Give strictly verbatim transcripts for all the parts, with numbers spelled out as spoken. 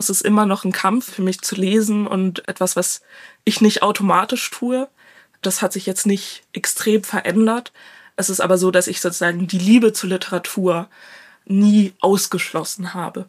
Es ist immer noch ein Kampf für mich zu lesen und etwas, was ich nicht automatisch tue. Das hat sich jetzt nicht extrem verändert. Es ist aber so, dass ich sozusagen die Liebe zur Literatur nie ausgeschlossen habe.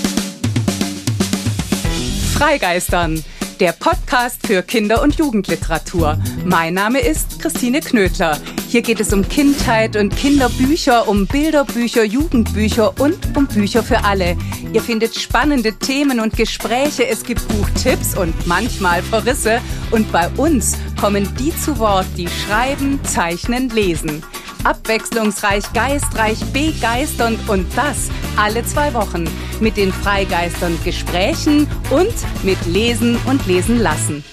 Freigeistern, der Podcast für Kinder- und Jugendliteratur. Mein Name ist Christine Knödler. Hier geht es um Kindheit und Kinderbücher, um Bilderbücher, Jugendbücher und um Bücher für alle. Ihr findet spannende Themen und Gespräche, es gibt Buchtipps und manchmal Verrisse. Und bei uns kommen die zu Wort, die schreiben, zeichnen, lesen. Abwechslungsreich, geistreich, begeisternd und das alle zwei Wochen mit den Freigeistern Gesprächen und mit Lesen und Lesen lassen.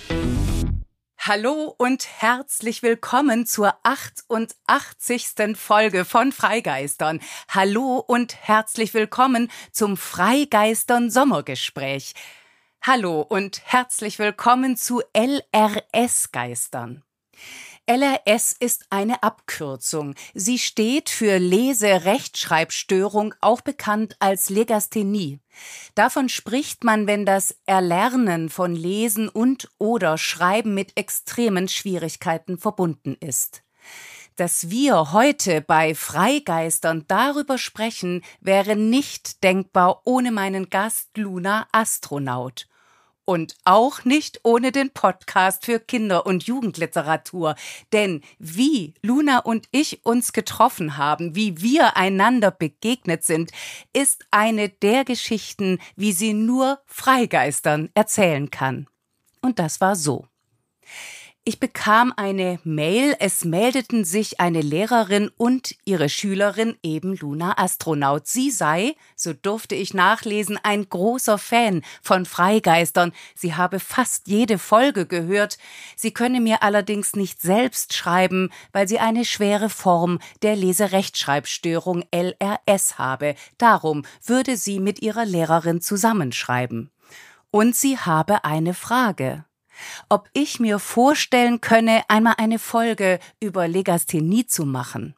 Hallo und herzlich willkommen zur achtundachtzigsten Folge von Freigeistern. Hallo und herzlich willkommen zum Freigeistern Sommergespräch. Hallo und herzlich willkommen zu L R S-Geistern. L R S ist eine Abkürzung. Sie steht für Lese-Rechtschreibstörung, auch bekannt als Legasthenie. Davon spricht man, wenn das Erlernen von Lesen und oder Schreiben mit extremen Schwierigkeiten verbunden ist. Dass wir heute bei Freigeistern darüber sprechen, wäre nicht denkbar ohne meinen Gast Luna Astronaut. Und auch nicht ohne den Podcast für Kinder- und Jugendliteratur. Denn wie Luna und ich uns getroffen haben, wie wir einander begegnet sind, ist eine der Geschichten, wie sie nur Freigeistern erzählen kann. Und das war so. Ich bekam eine Mail, es meldeten sich eine Lehrerin und ihre Schülerin, eben Luna Astronaut. Sie sei, so durfte ich nachlesen, ein großer Fan von Freigeistern. Sie habe fast jede Folge gehört. Sie könne mir allerdings nicht selbst schreiben, weil sie eine schwere Form der Leserechtschreibstörung L R S habe. Darum würde sie mit ihrer Lehrerin zusammenschreiben. Und sie habe eine Frage. Ob ich mir vorstellen könne, einmal eine Folge über Legasthenie zu machen.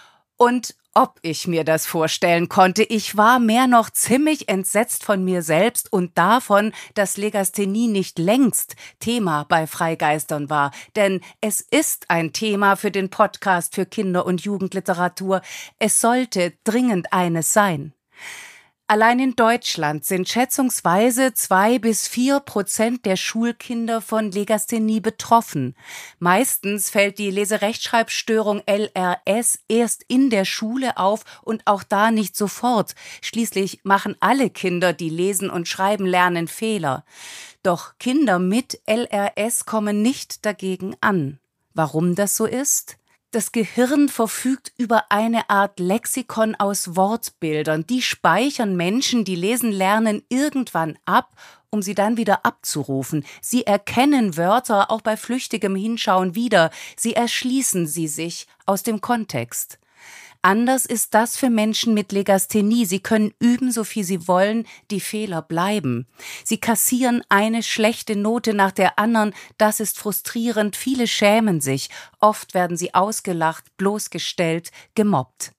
Und ob ich mir das vorstellen konnte, ich war mehr noch ziemlich entsetzt von mir selbst und davon, dass Legasthenie nicht längst Thema bei Freigeistern war. Denn es ist ein Thema für den Podcast für Kinder- und Jugendliteratur. Es sollte dringend eines sein. Allein in Deutschland sind schätzungsweise zwei bis vier Prozent der Schulkinder von Legasthenie betroffen. Meistens fällt die Leserechtschreibstörung L R S erst in der Schule auf und auch da nicht sofort. Schließlich machen alle Kinder, die lesen und schreiben lernen, Fehler. Doch Kinder mit L R S kommen nicht dagegen an. Warum das so ist? Das Gehirn verfügt über eine Art Lexikon aus Wortbildern. Die speichern Menschen, die lesen lernen, irgendwann ab, um sie dann wieder abzurufen. Sie erkennen Wörter auch bei flüchtigem Hinschauen wieder. Sie erschließen sie sich aus dem Kontext. Anders ist das für Menschen mit Legasthenie. Sie können üben, so viel sie wollen, die Fehler bleiben. Sie kassieren eine schlechte Note nach der anderen. Das ist frustrierend. Viele schämen sich. Oft werden sie ausgelacht, bloßgestellt, gemobbt.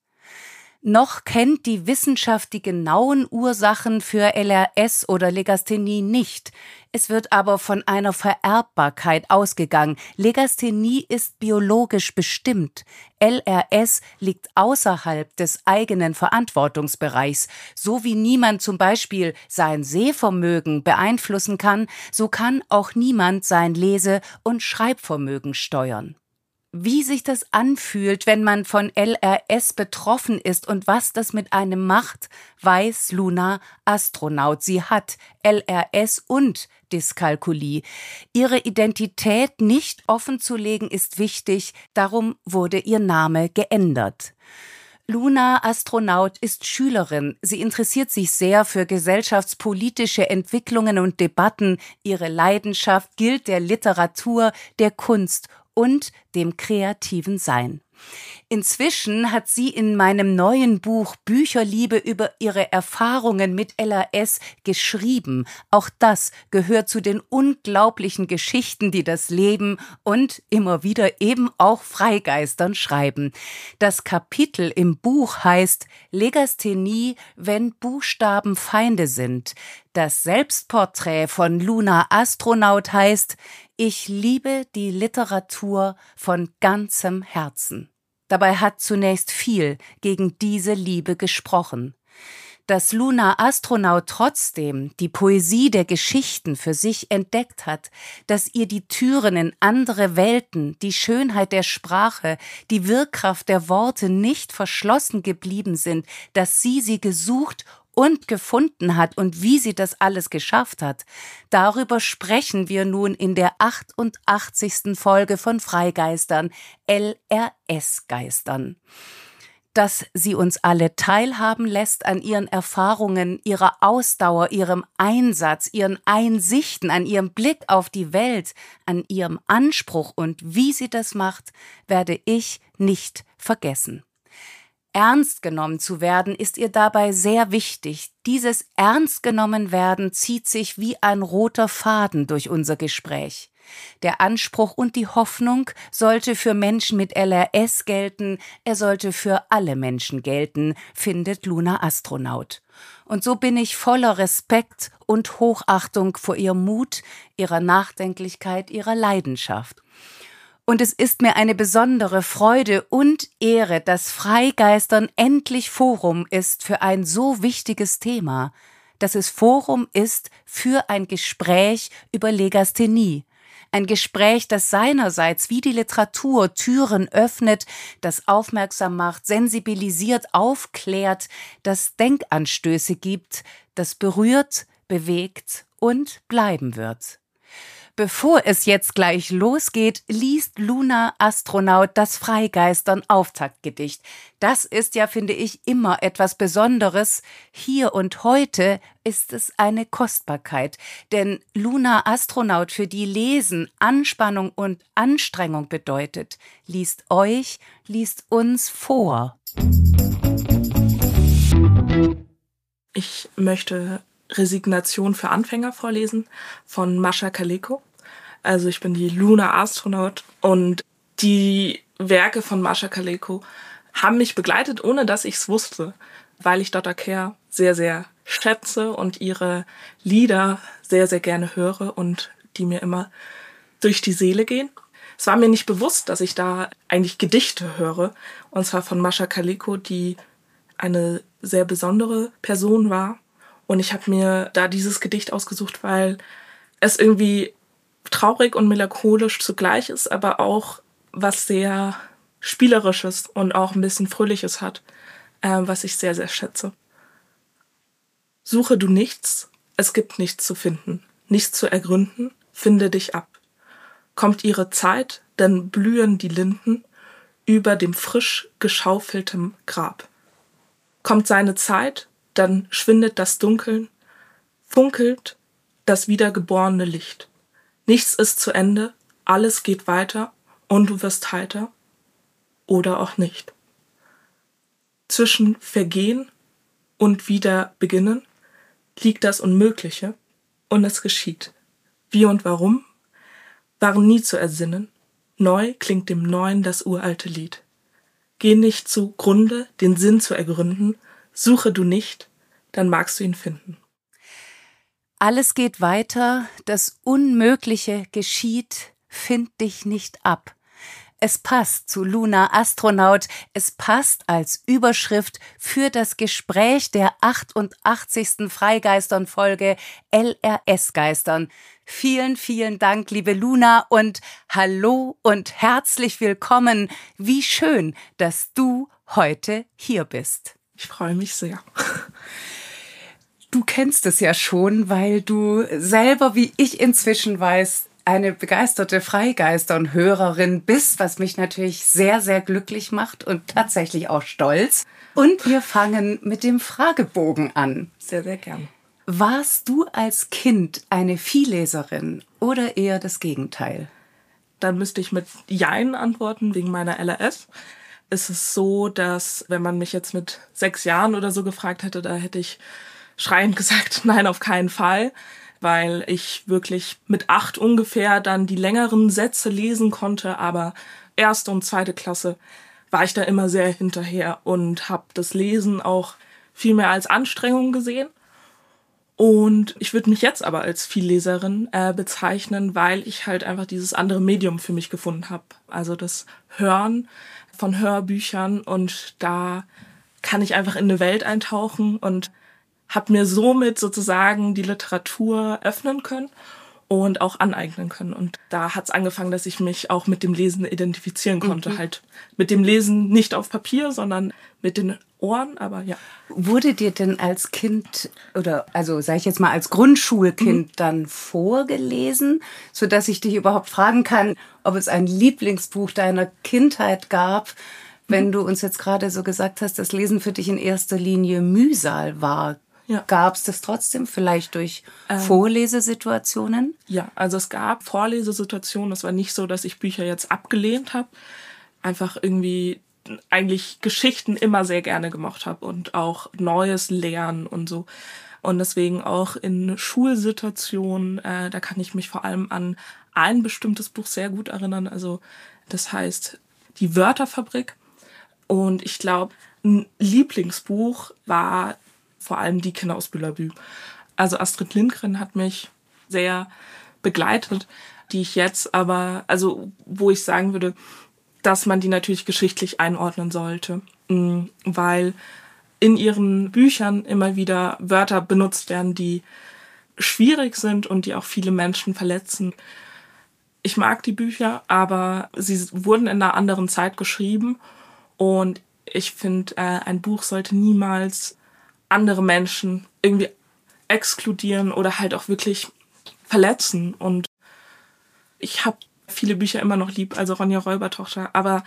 Noch kennt die Wissenschaft die genauen Ursachen für L R S oder Legasthenie nicht. Es wird aber von einer Vererbbarkeit ausgegangen. Legasthenie ist biologisch bestimmt. L R S liegt außerhalb des eigenen Verantwortungsbereichs. So wie niemand zum Beispiel sein Sehvermögen beeinflussen kann, so kann auch niemand sein Lese- und Schreibvermögen steuern. Wie sich das anfühlt, wenn man von L R S betroffen ist und was das mit einem macht, weiß Luna Astronaut. Sie hat L R S und Dyskalkulie. Ihre Identität nicht offenzulegen ist wichtig, darum wurde ihr Name geändert. Luna Astronaut ist Schülerin. Sie interessiert sich sehr für gesellschaftspolitische Entwicklungen und Debatten. Ihre Leidenschaft gilt der Literatur, der Kunst und dem kreativen Sein. Inzwischen hat sie in meinem neuen Buch Bücherliebe über ihre Erfahrungen mit L R S geschrieben. Auch das gehört zu den unglaublichen Geschichten, die das Leben und immer wieder eben auch Freigeistern schreiben. Das Kapitel im Buch heißt Legasthenie, wenn Buchstaben Feinde sind. Das Selbstporträt von Luna Astronaut heißt Ich liebe die Literatur von ganzem Herzen. Dabei hat zunächst viel gegen diese Liebe gesprochen. Dass Luna Astronaut trotzdem die Poesie der Geschichten für sich entdeckt hat, dass ihr die Türen in andere Welten, die Schönheit der Sprache, die Wirkkraft der Worte nicht verschlossen geblieben sind, dass sie sie gesucht und gefunden hat und wie sie das alles geschafft hat, darüber sprechen wir nun in der achtundachtzigsten Folge von Freigeistern, L R S-Geistern. Dass sie uns alle teilhaben lässt an ihren Erfahrungen, ihrer Ausdauer, ihrem Einsatz, ihren Einsichten, an ihrem Blick auf die Welt, an ihrem Anspruch und wie sie das macht, werde ich nicht vergessen. Ernst genommen zu werden, ist ihr dabei sehr wichtig. Dieses Ernstgenommenwerden zieht sich wie ein roter Faden durch unser Gespräch. Der Anspruch und die Hoffnung sollte für Menschen mit L R S gelten, er sollte für alle Menschen gelten, findet Luna Astronaut. Und so bin ich voller Respekt und Hochachtung vor ihrem Mut, ihrer Nachdenklichkeit, ihrer Leidenschaft. Und es ist mir eine besondere Freude und Ehre, dass Freigeistern endlich Forum ist für ein so wichtiges Thema, dass es Forum ist für ein Gespräch über Legasthenie. Ein Gespräch, das seinerseits wie die Literatur Türen öffnet, das aufmerksam macht, sensibilisiert, aufklärt, das Denkanstöße gibt, das berührt, bewegt und bleiben wird. Bevor es jetzt gleich losgeht, liest Luna Astronaut das Freigeistern-Auftaktgedicht. Das ist ja, finde ich, immer etwas Besonderes. Hier und heute ist es eine Kostbarkeit. Denn Luna Astronaut, für die Lesen Anspannung und Anstrengung bedeutet, liest euch, liest uns vor. Ich möchte Resignation für Anfänger vorlesen von Mascha Kaleko. Also ich bin die Luna Astronaut und die Werke von Mascha Kaleko haben mich begleitet, ohne dass ich es wusste, weil ich Dotter Kehr sehr, sehr schätze und ihre Lieder sehr, sehr gerne höre und die mir immer durch die Seele gehen. Es war mir nicht bewusst, dass ich da eigentlich Gedichte höre, und zwar von Mascha Kaleko, die eine sehr besondere Person war. Und ich habe mir da dieses Gedicht ausgesucht, weil es irgendwie traurig und melancholisch zugleich ist, aber auch was sehr Spielerisches und auch ein bisschen Fröhliches hat, äh, was ich sehr, sehr schätze. Suche du nichts, es gibt nichts zu finden, nichts zu ergründen, finde dich ab. Kommt ihre Zeit, dann blühen die Linden über dem frisch geschaufeltem Grab. Kommt seine Zeit, dann schwindet das Dunkeln, funkelt das wiedergeborene Licht. Nichts ist zu Ende, alles geht weiter und du wirst heiter oder auch nicht. Zwischen Vergehen und wieder beginnen liegt das Unmögliche und es geschieht. Wie und warum waren nie zu ersinnen, neu klingt dem Neuen das uralte Lied. Geh nicht zugrunde, den Sinn zu ergründen, suche du nicht, dann magst du ihn finden. Alles geht weiter, das Unmögliche geschieht, find dich nicht ab. Es passt zu Luna Astronaut, es passt als Überschrift für das Gespräch der achtundachtzigsten Freigeistern-Folge L R S-Geistern. Vielen, vielen Dank, liebe Luna, und hallo und herzlich willkommen. Wie schön, dass du heute hier bist. Ich freue mich sehr. Du kennst es ja schon, weil du selber, wie ich inzwischen weiß, eine begeisterte Freigeistern- und Hörerin bist, was mich natürlich sehr, sehr glücklich macht und tatsächlich auch stolz. Und wir fangen mit dem Fragebogen an. Sehr, sehr gern. Warst du als Kind eine Vielleserin oder eher das Gegenteil? Dann müsste ich mit Jein antworten, wegen meiner L R S. ist es so, dass wenn man mich jetzt mit sechs Jahren oder so gefragt hätte, da hätte ich schreiend gesagt, nein, auf keinen Fall, weil ich wirklich mit acht ungefähr dann die längeren Sätze lesen konnte, aber erste und zweite Klasse war ich da immer sehr hinterher und habe das Lesen auch viel mehr als Anstrengung gesehen. Und ich würde mich jetzt aber als Vielleserin äh, bezeichnen, weil ich halt einfach dieses andere Medium für mich gefunden habe. Also das Hören von Hörbüchern, und da kann ich einfach in eine Welt eintauchen und habe mir somit sozusagen die Literatur öffnen können und auch aneignen können. Und da hat es angefangen, dass ich mich auch mit dem Lesen identifizieren konnte. Mhm. Halt mit dem Lesen nicht auf Papier, sondern mit den Ohren, aber ja. Wurde dir denn als Kind oder, also sage ich jetzt mal als Grundschulkind mhm. dann vorgelesen, sodass ich dich überhaupt fragen kann, ob es ein Lieblingsbuch deiner Kindheit gab, wenn mhm. du uns jetzt gerade so gesagt hast, dass Lesen für dich in erster Linie Mühsal war? Ja. Gab es das trotzdem, vielleicht durch ähm, Vorlesesituationen? Ja, also es gab Vorlesesituationen. Es war nicht so, dass ich Bücher jetzt abgelehnt habe. Einfach irgendwie eigentlich Geschichten immer sehr gerne gemocht habe und auch Neues lernen und so. Und deswegen auch in Schulsituationen, äh, da kann ich mich vor allem an ein bestimmtes Buch sehr gut erinnern. Also das heißt Die Wörterfabrik. Und ich glaube, ein Lieblingsbuch war vor allem Die Kinder aus Bülabü. Also Astrid Lindgren hat mich sehr begleitet, die ich jetzt aber, also wo ich sagen würde, dass man die natürlich geschichtlich einordnen sollte, weil in ihren Büchern immer wieder Wörter benutzt werden, die schwierig sind und die auch viele Menschen verletzen. Ich mag die Bücher, aber sie wurden in einer anderen Zeit geschrieben und ich finde, ein Buch sollte niemals andere Menschen irgendwie exkludieren oder halt auch wirklich verletzen. Und ich habe viele Bücher immer noch lieb, also Ronja Räubertochter, aber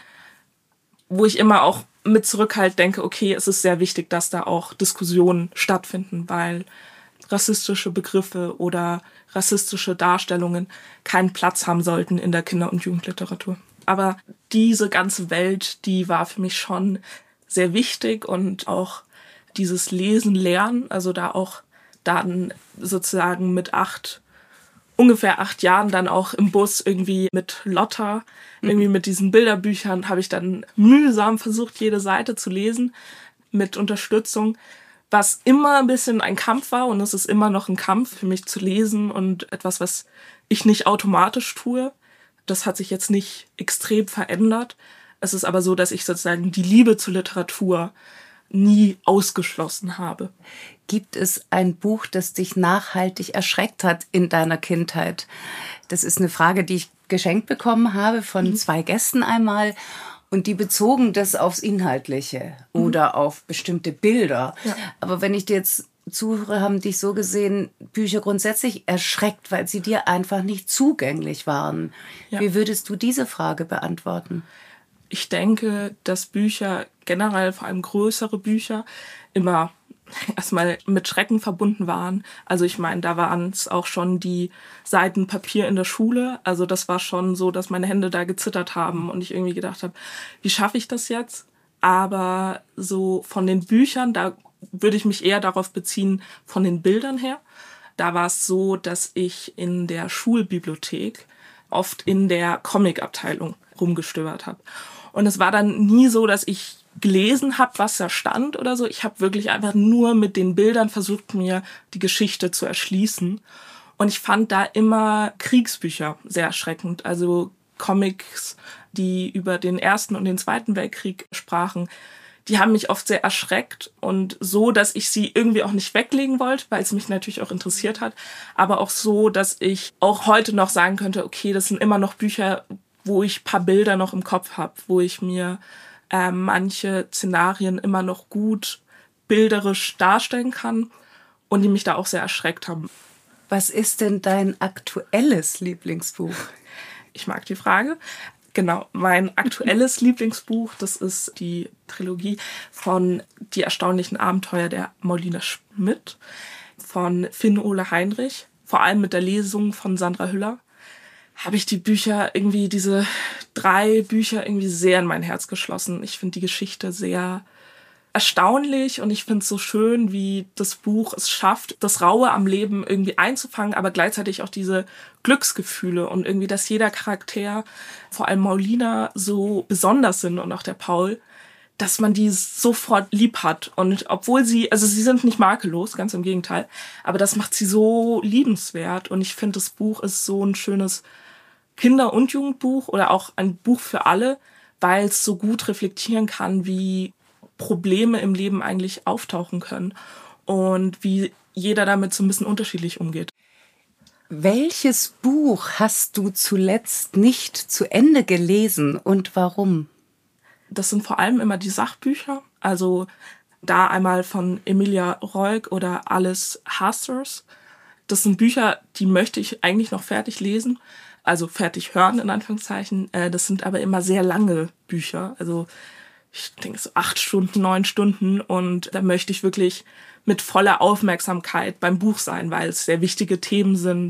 wo ich immer auch mit Zurückhalt denke, okay, es ist sehr wichtig, dass da auch Diskussionen stattfinden, weil rassistische Begriffe oder rassistische Darstellungen keinen Platz haben sollten in der Kinder- und Jugendliteratur. Aber diese ganze Welt, die war für mich schon sehr wichtig und auch dieses Lesen, Lernen, also da auch dann sozusagen mit acht, ungefähr acht Jahren dann auch im Bus irgendwie mit Lotta, mhm. irgendwie mit diesen Bilderbüchern, habe ich dann mühsam versucht, jede Seite zu lesen mit Unterstützung, was immer ein bisschen ein Kampf war und es ist immer noch ein Kampf für mich zu lesen und etwas, was ich nicht automatisch tue. Das hat sich jetzt nicht extrem verändert. Es ist aber so, dass ich sozusagen die Liebe zur Literatur nie ausgeschlossen habe. Gibt es ein Buch, das dich nachhaltig erschreckt hat in deiner Kindheit? Das ist eine Frage, die ich geschenkt bekommen habe von mhm. zwei Gästen einmal. Und die bezogen das aufs Inhaltliche mhm. oder auf bestimmte Bilder. Ja. Aber wenn ich dir jetzt zuhöre, haben dich so gesehen Bücher grundsätzlich erschreckt, weil sie dir einfach nicht zugänglich waren. Ja. Wie würdest du diese Frage beantworten? Ich denke, dass Bücher, generell vor allem größere Bücher, immer erstmal mit Schrecken verbunden waren. Also ich meine, da waren es auch schon die Seiten Papier in der Schule. Also das war schon so, dass meine Hände da gezittert haben und ich irgendwie gedacht habe, wie schaffe ich das jetzt? Aber so von den Büchern, da würde ich mich eher darauf beziehen, von den Bildern her. Da war es so, dass ich in der Schulbibliothek oft in der Comic-Abteilung rumgestöbert habe. Und es war dann nie so, dass ich gelesen habe, was da stand oder so. Ich habe wirklich einfach nur mit den Bildern versucht, mir die Geschichte zu erschließen. Und ich fand da immer Kriegsbücher sehr erschreckend. Also Comics, die über den Ersten und den Zweiten Weltkrieg sprachen, die haben mich oft sehr erschreckt. Und so, dass ich sie irgendwie auch nicht weglegen wollte, weil es mich natürlich auch interessiert hat. Aber auch so, dass ich auch heute noch sagen könnte, okay, das sind immer noch Bücher, wo ich ein paar Bilder noch im Kopf habe, wo ich mir äh, manche Szenarien immer noch gut bilderisch darstellen kann und die mich da auch sehr erschreckt haben. Was ist denn dein aktuelles Lieblingsbuch? Ich mag die Frage. Genau, mein aktuelles Lieblingsbuch, das ist die Trilogie von Die erstaunlichen Abenteuer der Maulina Schmidt von Finn Ole Heinrich, vor allem mit der Lesung von Sandra Hüller. habe ich die Bücher irgendwie, diese drei Bücher irgendwie sehr in mein Herz geschlossen. Ich finde die Geschichte sehr erstaunlich und ich finde es so schön, wie das Buch es schafft, das Raue am Leben irgendwie einzufangen, aber gleichzeitig auch diese Glücksgefühle und irgendwie, dass jeder Charakter, vor allem Maulina, so besonders sind und auch der Paul, dass man die sofort lieb hat. Und obwohl sie, also sie sind nicht makellos, ganz im Gegenteil, aber das macht sie so liebenswert und ich finde, das Buch ist so ein schönes Kinder- und Jugendbuch oder auch ein Buch für alle, weil es so gut reflektieren kann, wie Probleme im Leben eigentlich auftauchen können und wie jeder damit so ein bisschen unterschiedlich umgeht. Welches Buch hast du zuletzt nicht zu Ende gelesen und warum? Das sind vor allem immer die Sachbücher, also da einmal von Emilia Roig oder Alice Hasters. Das sind Bücher, die möchte ich eigentlich noch fertig lesen, also fertig hören in Anführungszeichen. Das sind aber immer sehr lange Bücher, also ich denke so acht Stunden, neun Stunden und da möchte ich wirklich mit voller Aufmerksamkeit beim Buch sein, weil es sehr wichtige Themen sind.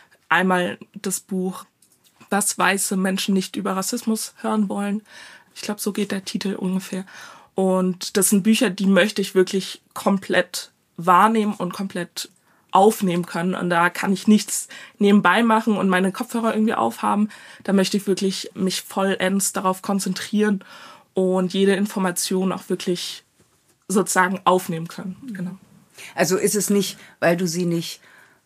Einmal das Buch, was weiße Menschen nicht über Rassismus hören wollen. Ich glaube, so geht der Titel ungefähr. Und das sind Bücher, die möchte ich wirklich komplett wahrnehmen und komplett aufnehmen können. Und da kann ich nichts nebenbei machen und meine Kopfhörer irgendwie aufhaben. Da möchte ich wirklich mich vollends darauf konzentrieren und jede Information auch wirklich sozusagen aufnehmen können. Genau. Also ist es nicht, weil du sie nicht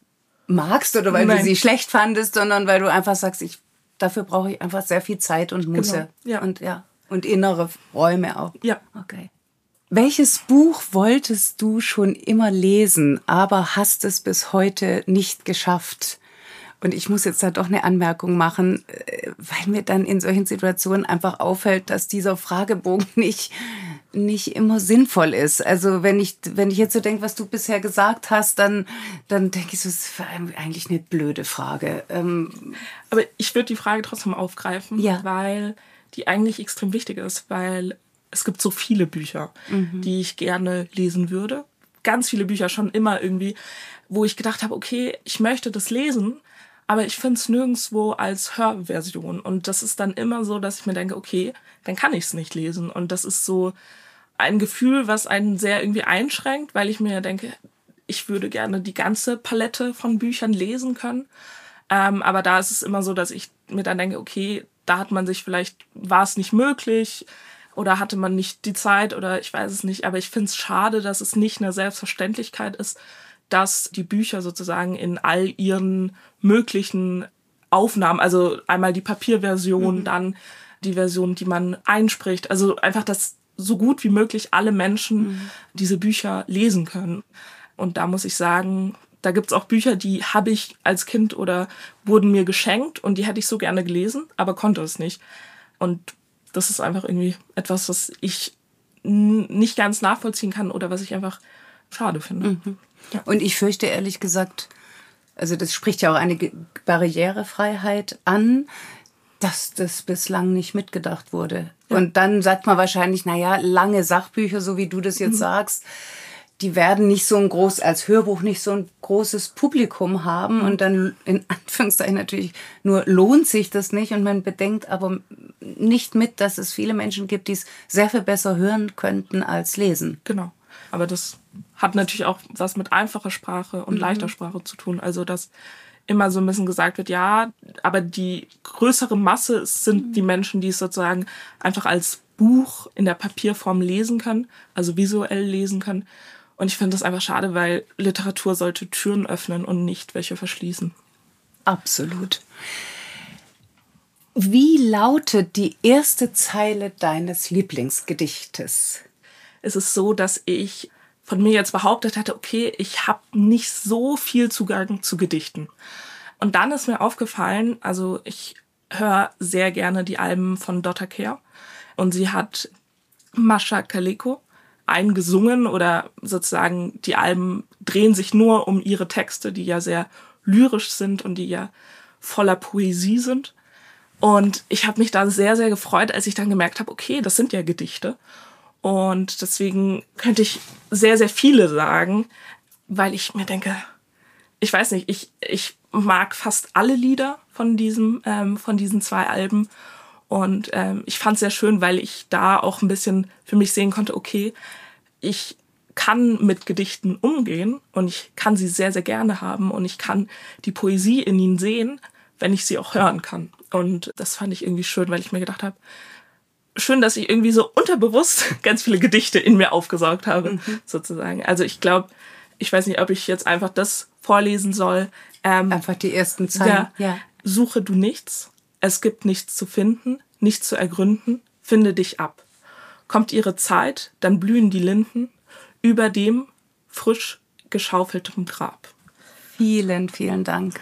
magst oder weil Nein. du sie schlecht fandest, sondern weil du einfach sagst, ich, dafür brauche ich einfach sehr viel Zeit und Muße. Genau. Ja. Und, ja, und innere Räume auch. Ja. Okay. Welches Buch wolltest du schon immer lesen, aber hast es bis heute nicht geschafft? Und ich muss jetzt da doch eine Anmerkung machen, weil mir dann in solchen Situationen einfach auffällt, dass dieser Fragebogen nicht, nicht immer sinnvoll ist. Also wenn ich, wenn ich jetzt so denke, was du bisher gesagt hast, dann, dann denke ich, das ist eigentlich eine blöde Frage. Ähm Aber ich würde die Frage trotzdem aufgreifen, ja. weil die eigentlich extrem wichtig ist, weil es gibt so viele Bücher, mhm. die ich gerne lesen würde. Ganz viele Bücher schon immer irgendwie, wo ich gedacht habe, okay, ich möchte das lesen, aber ich finde es nirgendwo als Hörversion. Und das ist dann immer so, dass ich mir denke, okay, dann kann ich es nicht lesen. Und das ist so ein Gefühl, was einen sehr irgendwie einschränkt, weil ich mir denke, ich würde gerne die ganze Palette von Büchern lesen können. Ähm, aber da ist es immer so, dass ich mir dann denke, okay, da hat man sich vielleicht, war es nicht möglich oder hatte man nicht die Zeit oder ich weiß es nicht. Aber ich finde es schade, dass es nicht eine Selbstverständlichkeit ist, dass die Bücher sozusagen in all ihren möglichen Aufnahmen, also einmal die Papierversion, mhm. dann die Version, die man einspricht, also einfach, dass so gut wie möglich alle Menschen mhm. diese Bücher lesen können. Und da muss ich sagen, da gibt's auch Bücher, die habe ich als Kind oder wurden mir geschenkt und die hätte ich so gerne gelesen, aber konnte es nicht. Und das ist einfach irgendwie etwas, was ich n- nicht ganz nachvollziehen kann oder was ich einfach schade finde. Mhm. Ja. Und ich fürchte ehrlich gesagt, also das spricht ja auch eine Barrierefreiheit an, dass das bislang nicht mitgedacht wurde. Ja. Und dann sagt man wahrscheinlich, naja, lange Sachbücher, so wie du das jetzt mhm. sagst, die werden nicht so ein groß, als Hörbuch nicht so ein großes Publikum haben. Mhm. Und dann in Anführungszeichen natürlich nur lohnt sich das nicht. Und man bedenkt aber nicht mit, dass es viele Menschen gibt, die es sehr viel besser hören könnten als lesen. Genau. Aber das hat natürlich auch was mit einfacher Sprache und mhm. leichter Sprache zu tun. Also, dass immer so ein bisschen gesagt wird, ja, aber die größere Masse sind mhm. die Menschen, die es sozusagen einfach als Buch in der Papierform lesen können, also visuell lesen können. Und ich finde das einfach schade, weil Literatur sollte Türen öffnen und nicht welche verschließen. Absolut. Wie lautet die erste Zeile deines Lieblingsgedichtes? Es ist so, dass ich von mir jetzt behauptet hatte, okay, ich habe nicht so viel Zugang zu Gedichten. Und dann ist mir aufgefallen, also ich höre sehr gerne die Alben von Dotta Care und sie hat Masha Kaleko eingesungen oder sozusagen die Alben drehen sich nur um ihre Texte, die ja sehr lyrisch sind und die ja voller Poesie sind. Und ich habe mich da sehr, sehr gefreut, als ich dann gemerkt habe, okay, das sind ja Gedichte. Und deswegen könnte ich sehr, sehr viele sagen, weil ich mir denke, ich weiß nicht, ich, ich mag fast alle Lieder von von diesem, ähm, von diesen zwei Alben. Und ähm, ich fand es sehr schön, weil ich da auch ein bisschen für mich sehen konnte, okay, ich kann mit Gedichten umgehen und ich kann sie sehr, sehr gerne haben und ich kann die Poesie in ihnen sehen, wenn ich sie auch hören kann. Und das fand ich irgendwie schön, weil ich mir gedacht habe, schön, dass ich irgendwie so unterbewusst ganz viele Gedichte in mir aufgesaugt habe, mhm. sozusagen. Also ich glaube, ich weiß nicht, ob ich jetzt einfach das vorlesen soll. Ähm, einfach die ersten Zeilen. Ja, ja. Suche du nichts, es gibt nichts zu finden, nichts zu ergründen, finde dich ab. Kommt ihre Zeit, dann blühen die Linden über dem frisch geschaufeltem Grab. Vielen, vielen Dank.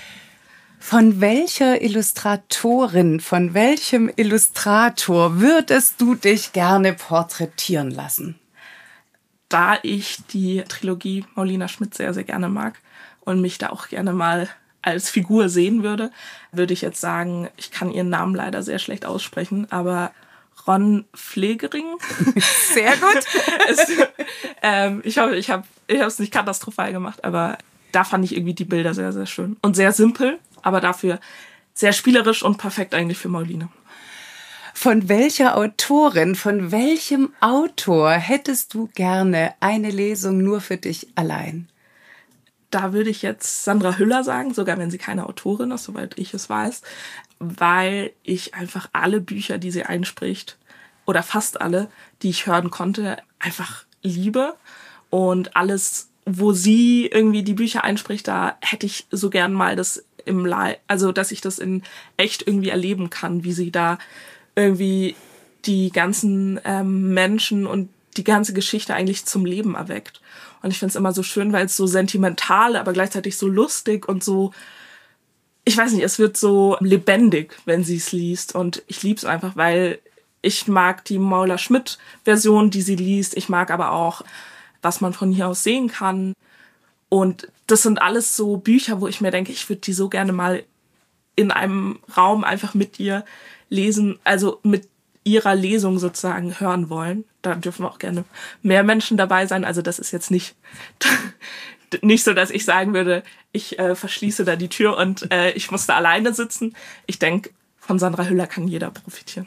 Von welcher Illustratorin, von welchem Illustrator würdest du dich gerne porträtieren lassen? Da ich die Trilogie Maulina Schmidt sehr, sehr gerne mag und mich da auch gerne mal als Figur sehen würde, würde ich jetzt sagen, ich kann ihren Namen leider sehr schlecht aussprechen, aber Ron Flegering. Sehr gut. es, ähm, ich hoffe, ich habe ich es nicht katastrophal gemacht, aber da fand ich irgendwie die Bilder sehr, sehr schön. Und sehr simpel, aber dafür sehr spielerisch und perfekt eigentlich für Maulina. Von welcher Autorin, von welchem Autor hättest du gerne eine Lesung nur für dich allein? Da würde ich jetzt Sandra Hüller sagen, sogar wenn sie keine Autorin ist, soweit ich es weiß, weil ich einfach alle Bücher, die sie einspricht, oder fast alle, die ich hören konnte, einfach liebe. Und alles, wo sie irgendwie die Bücher einspricht, da hätte ich so gern mal das im Live, also dass ich das in echt irgendwie erleben kann, wie sie da irgendwie die ganzen ähm, Menschen und die ganze Geschichte eigentlich zum Leben erweckt. Und ich finde es immer so schön, weil es so sentimental, aber gleichzeitig so lustig und so, ich weiß nicht, es wird so lebendig, wenn sie es liest. Und ich liebe es einfach, weil ich mag die Maula Schmidt-Version, die sie liest. Ich mag aber auch, was man von hier aus sehen kann. Und das sind alles so Bücher, wo ich mir denke, ich würde die so gerne mal in einem Raum einfach mit ihr lesen, also mit ihrer Lesung sozusagen hören wollen. Da dürfen auch gerne mehr Menschen dabei sein. Also das ist jetzt nicht, nicht so, dass ich sagen würde, ich äh, verschließe da die Tür und äh, ich muss da alleine sitzen. Ich denke, von Sandra Hüller kann jeder profitieren.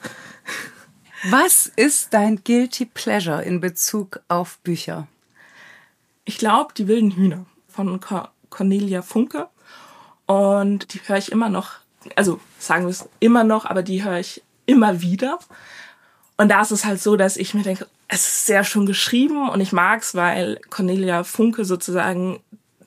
Was ist dein Guilty Pleasure in Bezug auf Bücher? Ich glaube, die wilden Hühner von Cornelia Funke. Und die höre ich immer noch, also sagen wir es immer noch, aber die höre ich immer wieder. Und da ist es halt so, dass ich mir denke, es ist sehr schön geschrieben und ich mag es, weil Cornelia Funke sozusagen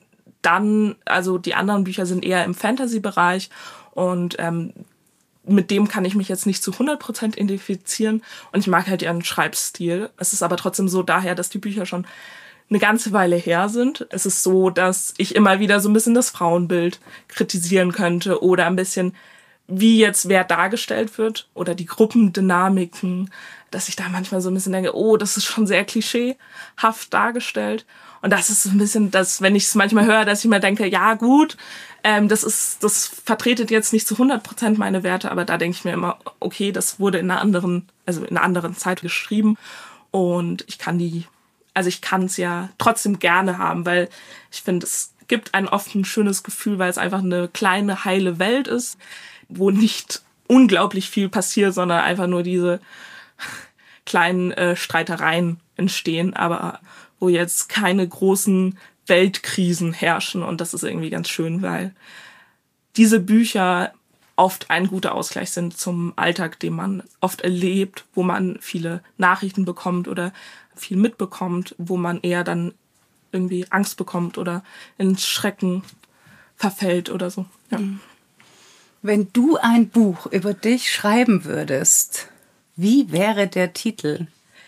dann, also die anderen Bücher sind eher im Fantasy-Bereich und ähm, mit dem kann ich mich jetzt nicht zu hundert Prozent identifizieren und ich mag halt ihren Schreibstil. Es ist aber trotzdem so daher, dass die Bücher schon eine ganze Weile her sind. Es ist so, dass ich immer wieder so ein bisschen das Frauenbild kritisieren könnte oder ein bisschen, wie jetzt wer dargestellt wird oder die Gruppendynamiken, dass ich da manchmal so ein bisschen denke, oh, das ist schon sehr klischeehaft dargestellt. Und das ist so ein bisschen das, wenn ich es manchmal höre, dass ich mir denke, ja gut, ähm, das ist, das vertretet jetzt nicht zu hundert Prozent meine Werte, aber da denke ich mir immer, okay, das wurde in einer anderen, also in einer anderen Zeit geschrieben und ich kann die, also ich kann es ja trotzdem gerne haben, weil ich finde, es gibt einem oft ein schönes Gefühl, weil es einfach eine kleine, heile Welt ist, wo nicht unglaublich viel passiert, sondern einfach nur diese kleinen äh, Streitereien entstehen, aber wo jetzt keine großen Weltkrisen herrschen. Und das ist irgendwie ganz schön, weil diese Bücher oft ein guter Ausgleich sind zum Alltag, den man oft erlebt, wo man viele Nachrichten bekommt oder viel mitbekommt, wo man eher dann irgendwie Angst bekommt oder ins Schrecken verfällt oder so. Ja. Wenn du ein Buch über dich schreiben würdest, wie wäre der Titel?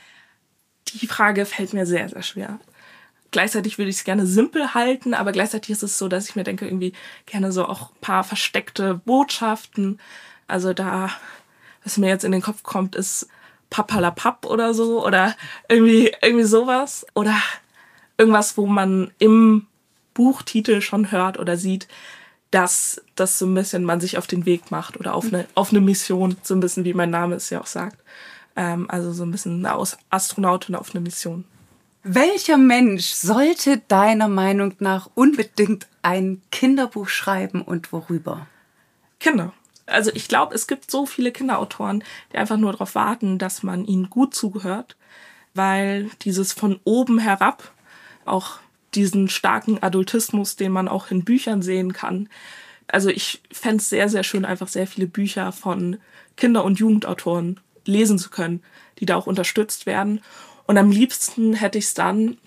Die Frage fällt mir sehr, sehr schwer. Gleichzeitig würde ich es gerne simpel halten, aber gleichzeitig ist es so, dass ich mir denke, irgendwie gerne so auch ein paar versteckte Botschaften. Also da, was mir jetzt in den Kopf kommt, ist Papalapap oder so oder irgendwie, irgendwie sowas. Oder irgendwas, wo man im Buchtitel schon hört oder sieht, dass das so ein bisschen man sich auf den Weg macht oder auf eine, auf eine Mission, so ein bisschen wie mein Name es ja auch sagt. Ähm, also so ein bisschen eine Astronautin auf eine Mission. Welcher Mensch sollte deiner Meinung nach unbedingt ein Kinderbuch schreiben und worüber? Kinder. Also ich glaube, es gibt so viele Kinderautoren, die einfach nur darauf warten, dass man ihnen gut zuhört, weil dieses von oben herab, auch diesen starken Adultismus, den man auch in Büchern sehen kann. Also ich fände es sehr, sehr schön, einfach sehr viele Bücher von Kinder- und Jugendautoren lesen zu können, die da auch unterstützt werden. Und am liebsten hätte ich es dann,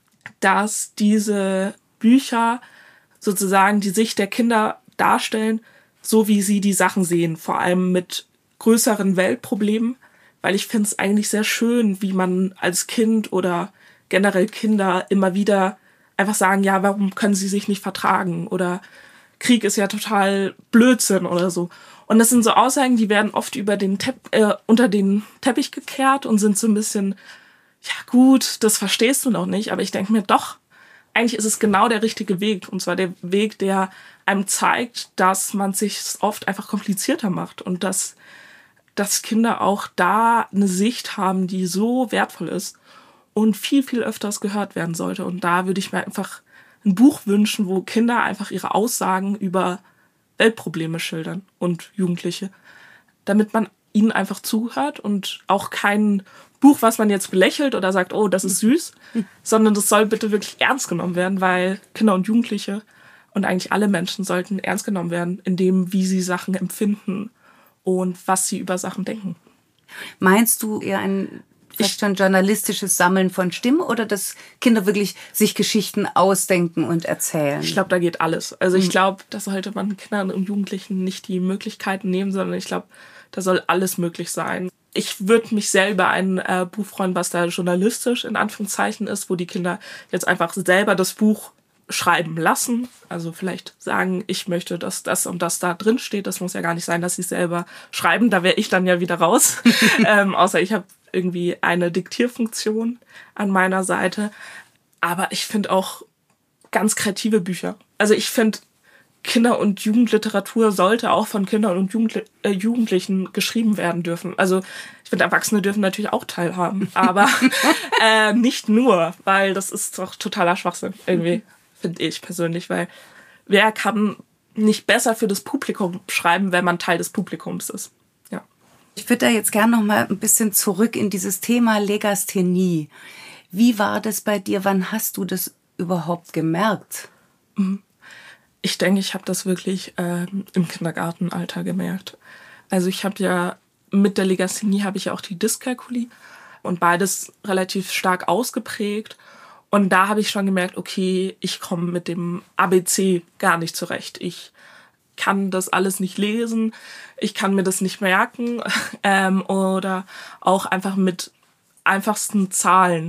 dass diese Bücher sozusagen die Sicht der Kinder darstellen, so wie sie die Sachen sehen, vor allem mit größeren Weltproblemen, weil ich finde es eigentlich sehr schön, wie man als Kind oder generell Kinder immer wieder einfach sagen, ja, warum können sie sich nicht vertragen oder Krieg ist ja total Blödsinn oder so. Und das sind so Aussagen, die werden oft über den Tepp- äh, unter den Teppich gekehrt und sind so ein bisschen, ja gut, das verstehst du noch nicht, aber ich denke mir doch, eigentlich ist es genau der richtige Weg. Und zwar der Weg, der einem zeigt, dass man sich oft einfach komplizierter macht und dass, dass Kinder auch da eine Sicht haben, die so wertvoll ist und viel, viel öfters gehört werden sollte. Und da würde ich mir einfach ein Buch wünschen, wo Kinder einfach ihre Aussagen über Weltprobleme schildern und Jugendliche, damit man ihnen einfach zuhört und auch kein Buch, was man jetzt belächelt oder sagt, oh, das ist süß, sondern das soll bitte wirklich ernst genommen werden, weil Kinder und Jugendliche und eigentlich alle Menschen sollten ernst genommen werden, in dem, wie sie Sachen empfinden und was sie über Sachen denken. Meinst du eher ein fast schon journalistisches Sammeln von Stimmen oder dass Kinder wirklich sich Geschichten ausdenken und erzählen? Ich glaube, da geht alles. Also ich glaube, da sollte man Kindern und Jugendlichen nicht die Möglichkeiten nehmen, sondern ich glaube, da soll alles möglich sein. Ich würde mich sehr über ein äh, Buch freuen, was da journalistisch in Anführungszeichen ist, wo die Kinder jetzt einfach selber das Buch schreiben lassen. Also vielleicht sagen, ich möchte, dass das und das da drin steht. Das muss ja gar nicht sein, dass sie es selber schreiben. Da wäre ich dann ja wieder raus. ähm, außer ich habe irgendwie eine Diktierfunktion an meiner Seite. Aber ich finde auch ganz kreative Bücher. Also ich finde, Kinder- und Jugendliteratur sollte auch von Kindern und Jugendli- äh, Jugendlichen geschrieben werden dürfen. Also ich finde, Erwachsene dürfen natürlich auch teilhaben, aber äh, nicht nur, weil das ist doch totaler Schwachsinn irgendwie, finde ich persönlich, weil wer kann nicht besser für das Publikum schreiben, wenn man Teil des Publikums ist? Ja. Ich würde da jetzt gerne noch mal ein bisschen zurück in dieses Thema Legasthenie. Wie war das bei dir? Wann hast du das überhaupt gemerkt? Mhm. Ich denke, ich habe das wirklich äh, im Kindergartenalter gemerkt. Also ich habe ja mit der Legasthenie habe ich ja auch die Dyskalkulie und beides relativ stark ausgeprägt. Und da habe ich schon gemerkt, okay, ich komme mit dem A B C gar nicht zurecht. Ich kann das alles nicht lesen, ich kann mir das nicht merken ähm, oder auch einfach mit einfachsten Zahlen,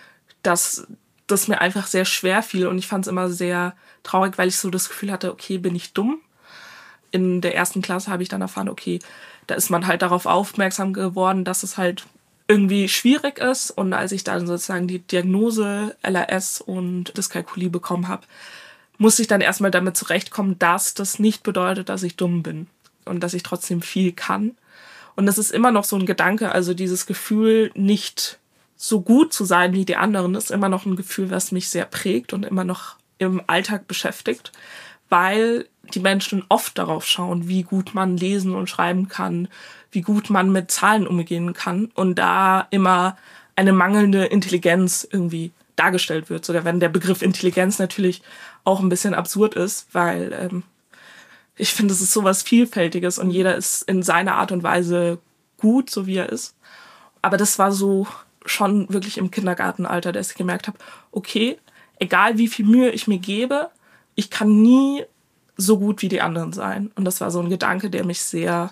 dass das mir einfach sehr schwer fiel und ich fand es immer sehr traurig, weil ich so das Gefühl hatte, okay, bin ich dumm? In der ersten Klasse habe ich dann erfahren, okay, da ist man halt darauf aufmerksam geworden, dass es halt irgendwie schwierig ist. Und als ich dann sozusagen die Diagnose L A S und Dyskalkulie bekommen habe, musste ich dann erstmal damit zurechtkommen, dass das nicht bedeutet, dass ich dumm bin und dass ich trotzdem viel kann. Und das ist immer noch so ein Gedanke, also dieses Gefühl, nicht so gut zu sein wie die anderen, ist immer noch ein Gefühl, was mich sehr prägt und immer noch im Alltag beschäftigt, weil die Menschen oft darauf schauen, wie gut man lesen und schreiben kann, wie gut man mit Zahlen umgehen kann und da immer eine mangelnde Intelligenz irgendwie dargestellt wird. Sogar wenn der Begriff Intelligenz natürlich auch ein bisschen absurd ist, weil ähm, ich finde, es ist sowas Vielfältiges und jeder ist in seiner Art und Weise gut, so wie er ist. Aber das war so schon wirklich im Kindergartenalter, dass ich gemerkt habe, okay, egal wie viel Mühe ich mir gebe, ich kann nie so gut wie die anderen sein. Und das war so ein Gedanke, der mich sehr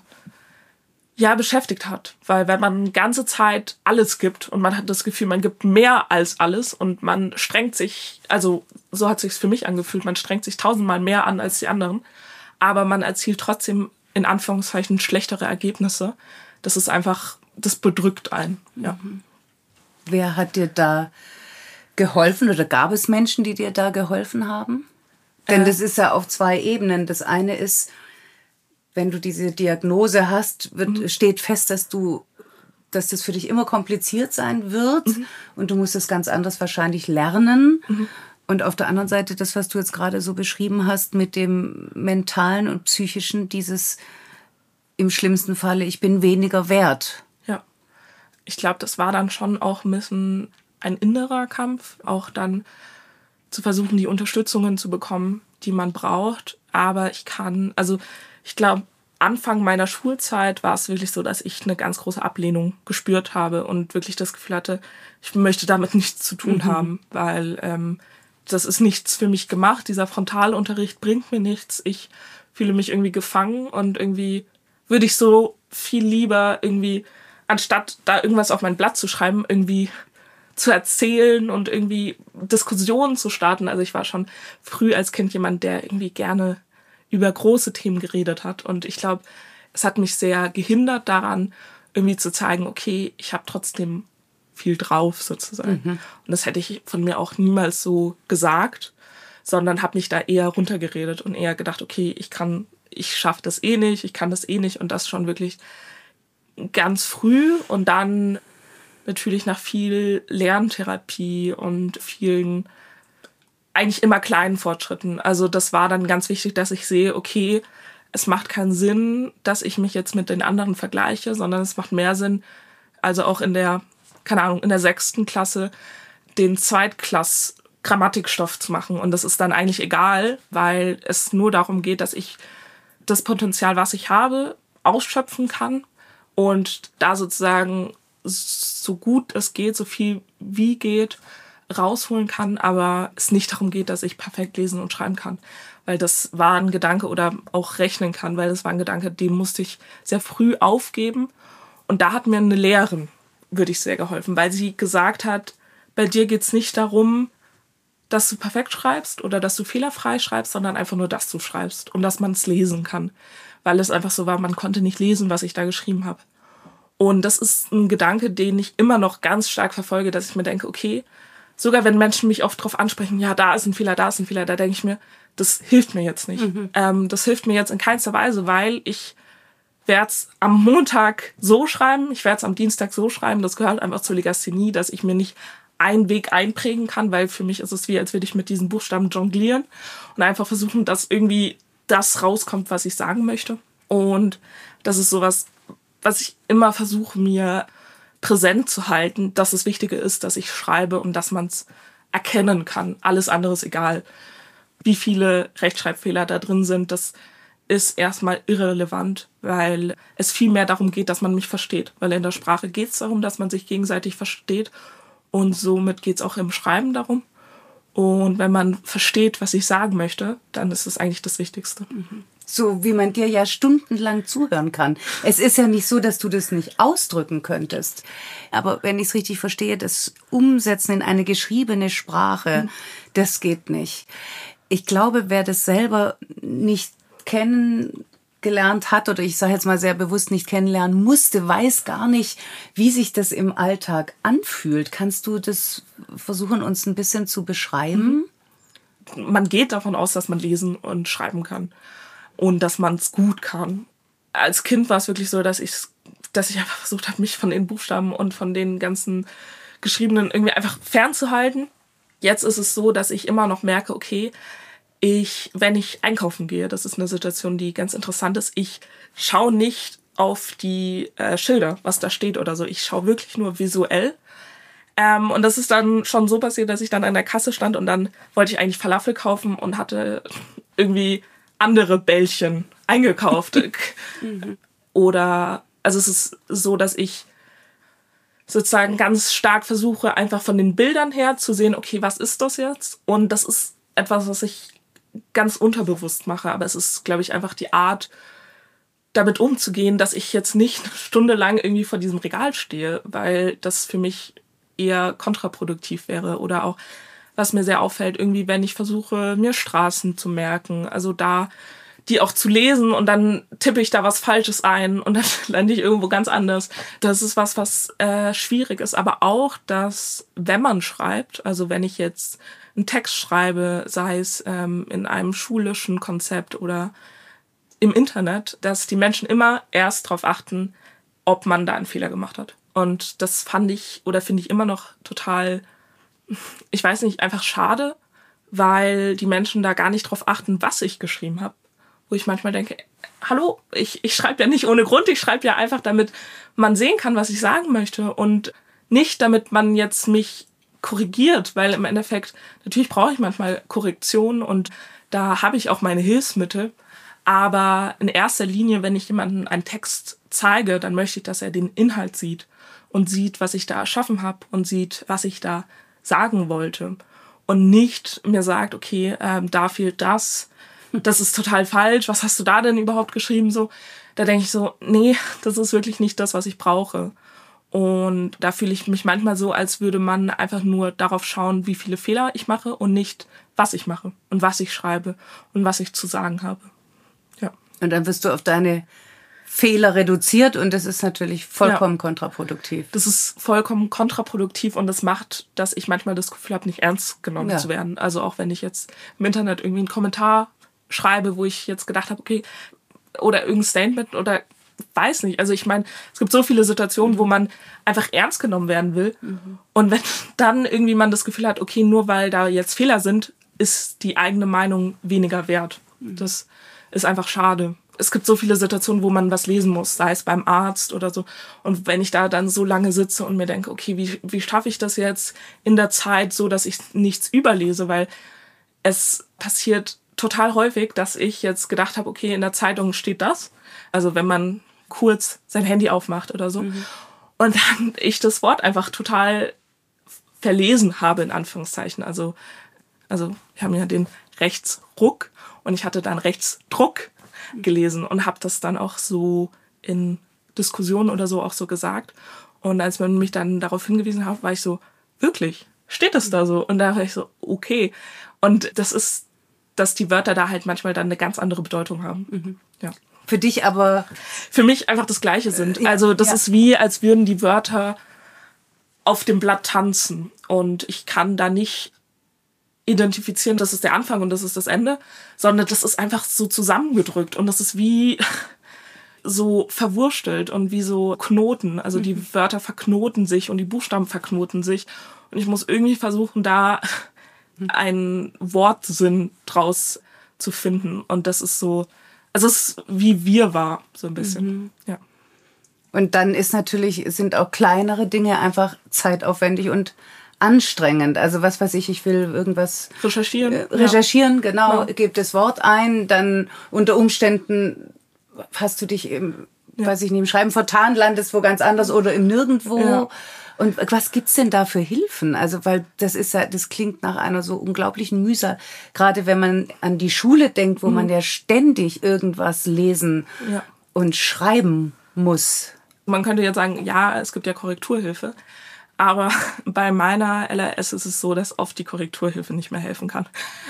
ja, beschäftigt hat. Weil wenn man die ganze Zeit alles gibt und man hat das Gefühl, man gibt mehr als alles und man strengt sich, also so hat es sich für mich angefühlt, man strengt sich tausendmal mehr an als die anderen, aber man erzielt trotzdem in Anführungszeichen schlechtere Ergebnisse. Das ist einfach, das bedrückt einen. Ja. Wer hat dir da geholfen oder gab es Menschen, die dir da geholfen haben? Denn äh, das ist ja auf zwei Ebenen. Das eine ist, wenn du diese Diagnose hast, wird, mhm. steht fest, dass du, dass das für dich immer kompliziert sein wird mhm. und du musst es ganz anders wahrscheinlich lernen. Mhm. Und auf der anderen Seite, das, was du jetzt gerade so beschrieben hast, mit dem Mentalen und Psychischen, dieses im schlimmsten Falle, ich bin weniger wert. Ja, ich glaube, das war dann schon auch ein bisschen ein innerer Kampf, auch dann zu versuchen, die Unterstützungen zu bekommen, die man braucht. Aber ich kann, also ich glaube, Anfang meiner Schulzeit war es wirklich so, dass ich eine ganz große Ablehnung gespürt habe und wirklich das Gefühl hatte, ich möchte damit nichts zu tun mhm. haben, weil ähm, das ist nichts für mich gemacht. Dieser Frontalunterricht bringt mir nichts. Ich fühle mich irgendwie gefangen und irgendwie würde ich so viel lieber irgendwie, anstatt da irgendwas auf mein Blatt zu schreiben, irgendwie zu erzählen und irgendwie Diskussionen zu starten. Also ich war schon früh als Kind jemand, der irgendwie gerne über große Themen geredet hat. Und ich glaube, es hat mich sehr gehindert daran, irgendwie zu zeigen, okay, ich habe trotzdem viel drauf sozusagen. Mhm. Und das hätte ich von mir auch niemals so gesagt, sondern habe mich da eher runtergeredet und eher gedacht, okay, ich kann, ich schaffe das eh nicht, ich kann das eh nicht. Und das schon wirklich ganz früh und dann natürlich nach viel Lerntherapie und vielen eigentlich immer kleinen Fortschritten. Also das war dann ganz wichtig, dass ich sehe, okay, es macht keinen Sinn, dass ich mich jetzt mit den anderen vergleiche, sondern es macht mehr Sinn, also auch in der, keine Ahnung, in der sechsten Klasse den Zweitklass-Grammatikstoff zu machen. Und das ist dann eigentlich egal, weil es nur darum geht, dass ich das Potenzial, was ich habe, ausschöpfen kann und da sozusagen so gut es geht, so viel wie geht, rausholen kann, aber es nicht darum geht, dass ich perfekt lesen und schreiben kann. Weil das war ein Gedanke oder auch rechnen kann, weil das war ein Gedanke, den musste ich sehr früh aufgeben. Und da hat mir eine Lehrerin, würde ich sehr geholfen, weil sie gesagt hat, bei dir geht es nicht darum, dass du perfekt schreibst oder dass du fehlerfrei schreibst, sondern einfach nur, dass du schreibst und dass man es lesen kann. Weil es einfach so war, man konnte nicht lesen, was ich da geschrieben habe. Und das ist ein Gedanke, den ich immer noch ganz stark verfolge, dass ich mir denke, okay, sogar wenn Menschen mich oft darauf ansprechen, ja, da ist ein Fehler, da ist ein Fehler, da denke ich mir, das hilft mir jetzt nicht. Mhm. Ähm, das hilft mir jetzt in keinster Weise, weil ich werde es am Montag so schreiben, ich werde es am Dienstag so schreiben. Das gehört einfach zur Legasthenie, dass ich mir nicht einen Weg einprägen kann, weil für mich ist es wie, als würde ich mit diesen Buchstaben jonglieren und einfach versuchen, dass irgendwie das rauskommt, was ich sagen möchte. Und das ist sowas, was ich immer versuche, mir präsent zu halten, dass das Wichtige ist, dass ich schreibe und dass man es erkennen kann. Alles andere ist egal. Wie viele Rechtschreibfehler da drin sind, das ist erstmal irrelevant, weil es viel mehr darum geht, dass man mich versteht. Weil in der Sprache geht es darum, dass man sich gegenseitig versteht und somit geht es auch im Schreiben darum. Und wenn man versteht, was ich sagen möchte, dann ist es eigentlich das Wichtigste. Mhm. So wie man dir ja stundenlang zuhören kann. Es ist ja nicht so, dass du das nicht ausdrücken könntest. Aber wenn ich es richtig verstehe, das Umsetzen in eine geschriebene Sprache, mhm. das geht nicht. Ich glaube, wer das selber nicht kennengelernt hat, oder ich sage jetzt mal sehr bewusst nicht kennenlernen musste, weiß gar nicht, wie sich das im Alltag anfühlt. Kannst du das versuchen, uns ein bisschen zu beschreiben? Mhm. Man geht davon aus, dass man lesen und schreiben kann. Und dass man es gut kann. Als Kind war es wirklich so, dass ich, dass ich einfach versucht habe, mich von den Buchstaben und von den ganzen Geschriebenen irgendwie einfach fernzuhalten. Jetzt ist es so, dass ich immer noch merke, okay, ich, wenn ich einkaufen gehe, das ist eine Situation, die ganz interessant ist, ich schaue nicht auf die äh, Schilder, was da steht oder so. Ich schaue wirklich nur visuell. Ähm, und das ist dann schon so passiert, dass ich dann an der Kasse stand und dann wollte ich eigentlich Falafel kaufen und hatte irgendwie andere Bällchen eingekauft. mhm. Oder, also es ist so, dass ich sozusagen ganz stark versuche, einfach von den Bildern her zu sehen, okay, was ist das jetzt? Und das ist etwas, was ich ganz unterbewusst mache. Aber es ist, glaube ich, einfach die Art, damit umzugehen, dass ich jetzt nicht eine Stunde lang irgendwie vor diesem Regal stehe, weil das für mich eher kontraproduktiv wäre. Oder auch, was mir sehr auffällt, irgendwie, wenn ich versuche, mir Straßen zu merken, also da die auch zu lesen und dann tippe ich da was Falsches ein und dann lande ich irgendwo ganz anders. Das ist was, was äh, schwierig ist. Aber auch, dass, wenn man schreibt, also wenn ich jetzt einen Text schreibe, sei es ähm, in einem schulischen Konzept oder im Internet, dass die Menschen immer erst darauf achten, ob man da einen Fehler gemacht hat. Und das fand ich oder finde ich immer noch total, ich weiß nicht, einfach schade, weil die Menschen da gar nicht drauf achten, was ich geschrieben habe. Wo ich manchmal denke, hallo, ich, ich schreibe ja nicht ohne Grund, ich schreibe ja einfach, damit man sehen kann, was ich sagen möchte und nicht, damit man jetzt mich korrigiert, weil im Endeffekt, natürlich brauche ich manchmal Korrektion und da habe ich auch meine Hilfsmittel, aber in erster Linie, wenn ich jemandem einen Text zeige, dann möchte ich, dass er den Inhalt sieht und sieht, was ich da erschaffen habe und sieht, was ich da sagen wollte und nicht mir sagt, okay, ähm, da fehlt das, das ist total falsch, was hast du da denn überhaupt geschrieben? So, da denke ich so, nee, das ist wirklich nicht das, was ich brauche. Und da fühle ich mich manchmal so, als würde man einfach nur darauf schauen, wie viele Fehler ich mache und nicht, was ich mache und was ich schreibe und was ich zu sagen habe. Ja. Und dann wirst du auf deine Fehler reduziert und das ist natürlich vollkommen ja. kontraproduktiv. Das ist vollkommen kontraproduktiv und das macht, dass ich manchmal das Gefühl habe, nicht ernst genommen ja. zu werden. Also auch wenn ich jetzt im Internet irgendwie einen Kommentar schreibe, wo ich jetzt gedacht habe, okay, oder irgendein Statement oder weiß nicht. Also ich meine, es gibt so viele Situationen, wo man einfach ernst genommen werden will. Mhm. Und wenn dann irgendwie man das Gefühl hat, okay, nur weil da jetzt Fehler sind, ist die eigene Meinung weniger wert. Mhm. Das ist einfach schade. Es gibt so viele Situationen, wo man was lesen muss, sei es beim Arzt oder so. Und wenn ich da dann so lange sitze und mir denke, okay, wie, wie schaffe ich das jetzt in der Zeit so, dass ich nichts überlese? Weil es passiert total häufig, dass ich jetzt gedacht habe, okay, in der Zeitung steht das. Also wenn man kurz sein Handy aufmacht oder so. Mhm. Und dann ich das Wort einfach total verlesen habe, in Anführungszeichen. Also, also wir haben ja den Rechtsruck und ich hatte dann Rechtsdruck gelesen und habe das dann auch so in Diskussionen oder so auch so gesagt. Und als man mich dann darauf hingewiesen hat, war ich so, wirklich, steht das da so? Und da war ich so, okay. Und das ist, dass die Wörter da halt manchmal dann eine ganz andere Bedeutung haben. Mhm. Ja. Für dich aber... Für mich einfach das Gleiche sind. Also das ja. ist wie, als würden die Wörter auf dem Blatt tanzen. Und ich kann da nicht identifizieren, das ist der Anfang und das ist das Ende, sondern das ist einfach so zusammengedrückt. Und das ist wie so verwurstelt und wie so Knoten. Also die mhm. Wörter verknoten sich und die Buchstaben verknoten sich. Und ich muss irgendwie versuchen, da einen Wortsinn draus zu finden. Und das ist so... Also es ist wie wir war, so ein bisschen. Mhm. Ja. Und dann ist natürlich, sind auch kleinere Dinge einfach zeitaufwendig und anstrengend. Also was weiß ich, ich will irgendwas recherchieren. Äh, recherchieren, ja. genau, ja. gebe das Wort ein, dann unter Umständen hast du dich im, ja. weiß ich nicht, im Schreiben vertan, landest wo ganz anders oder im Nirgendwo. Ja. Und was gibt's denn da für Hilfen? Also, weil das ist ja, das klingt nach einer so unglaublichen Mühsal. Gerade wenn man an die Schule denkt, wo mhm. man ja ständig irgendwas lesen ja. und schreiben muss. Man könnte jetzt sagen, ja, es gibt ja Korrekturhilfe. Aber bei meiner L R S ist es so, dass oft die Korrekturhilfe nicht mehr helfen kann.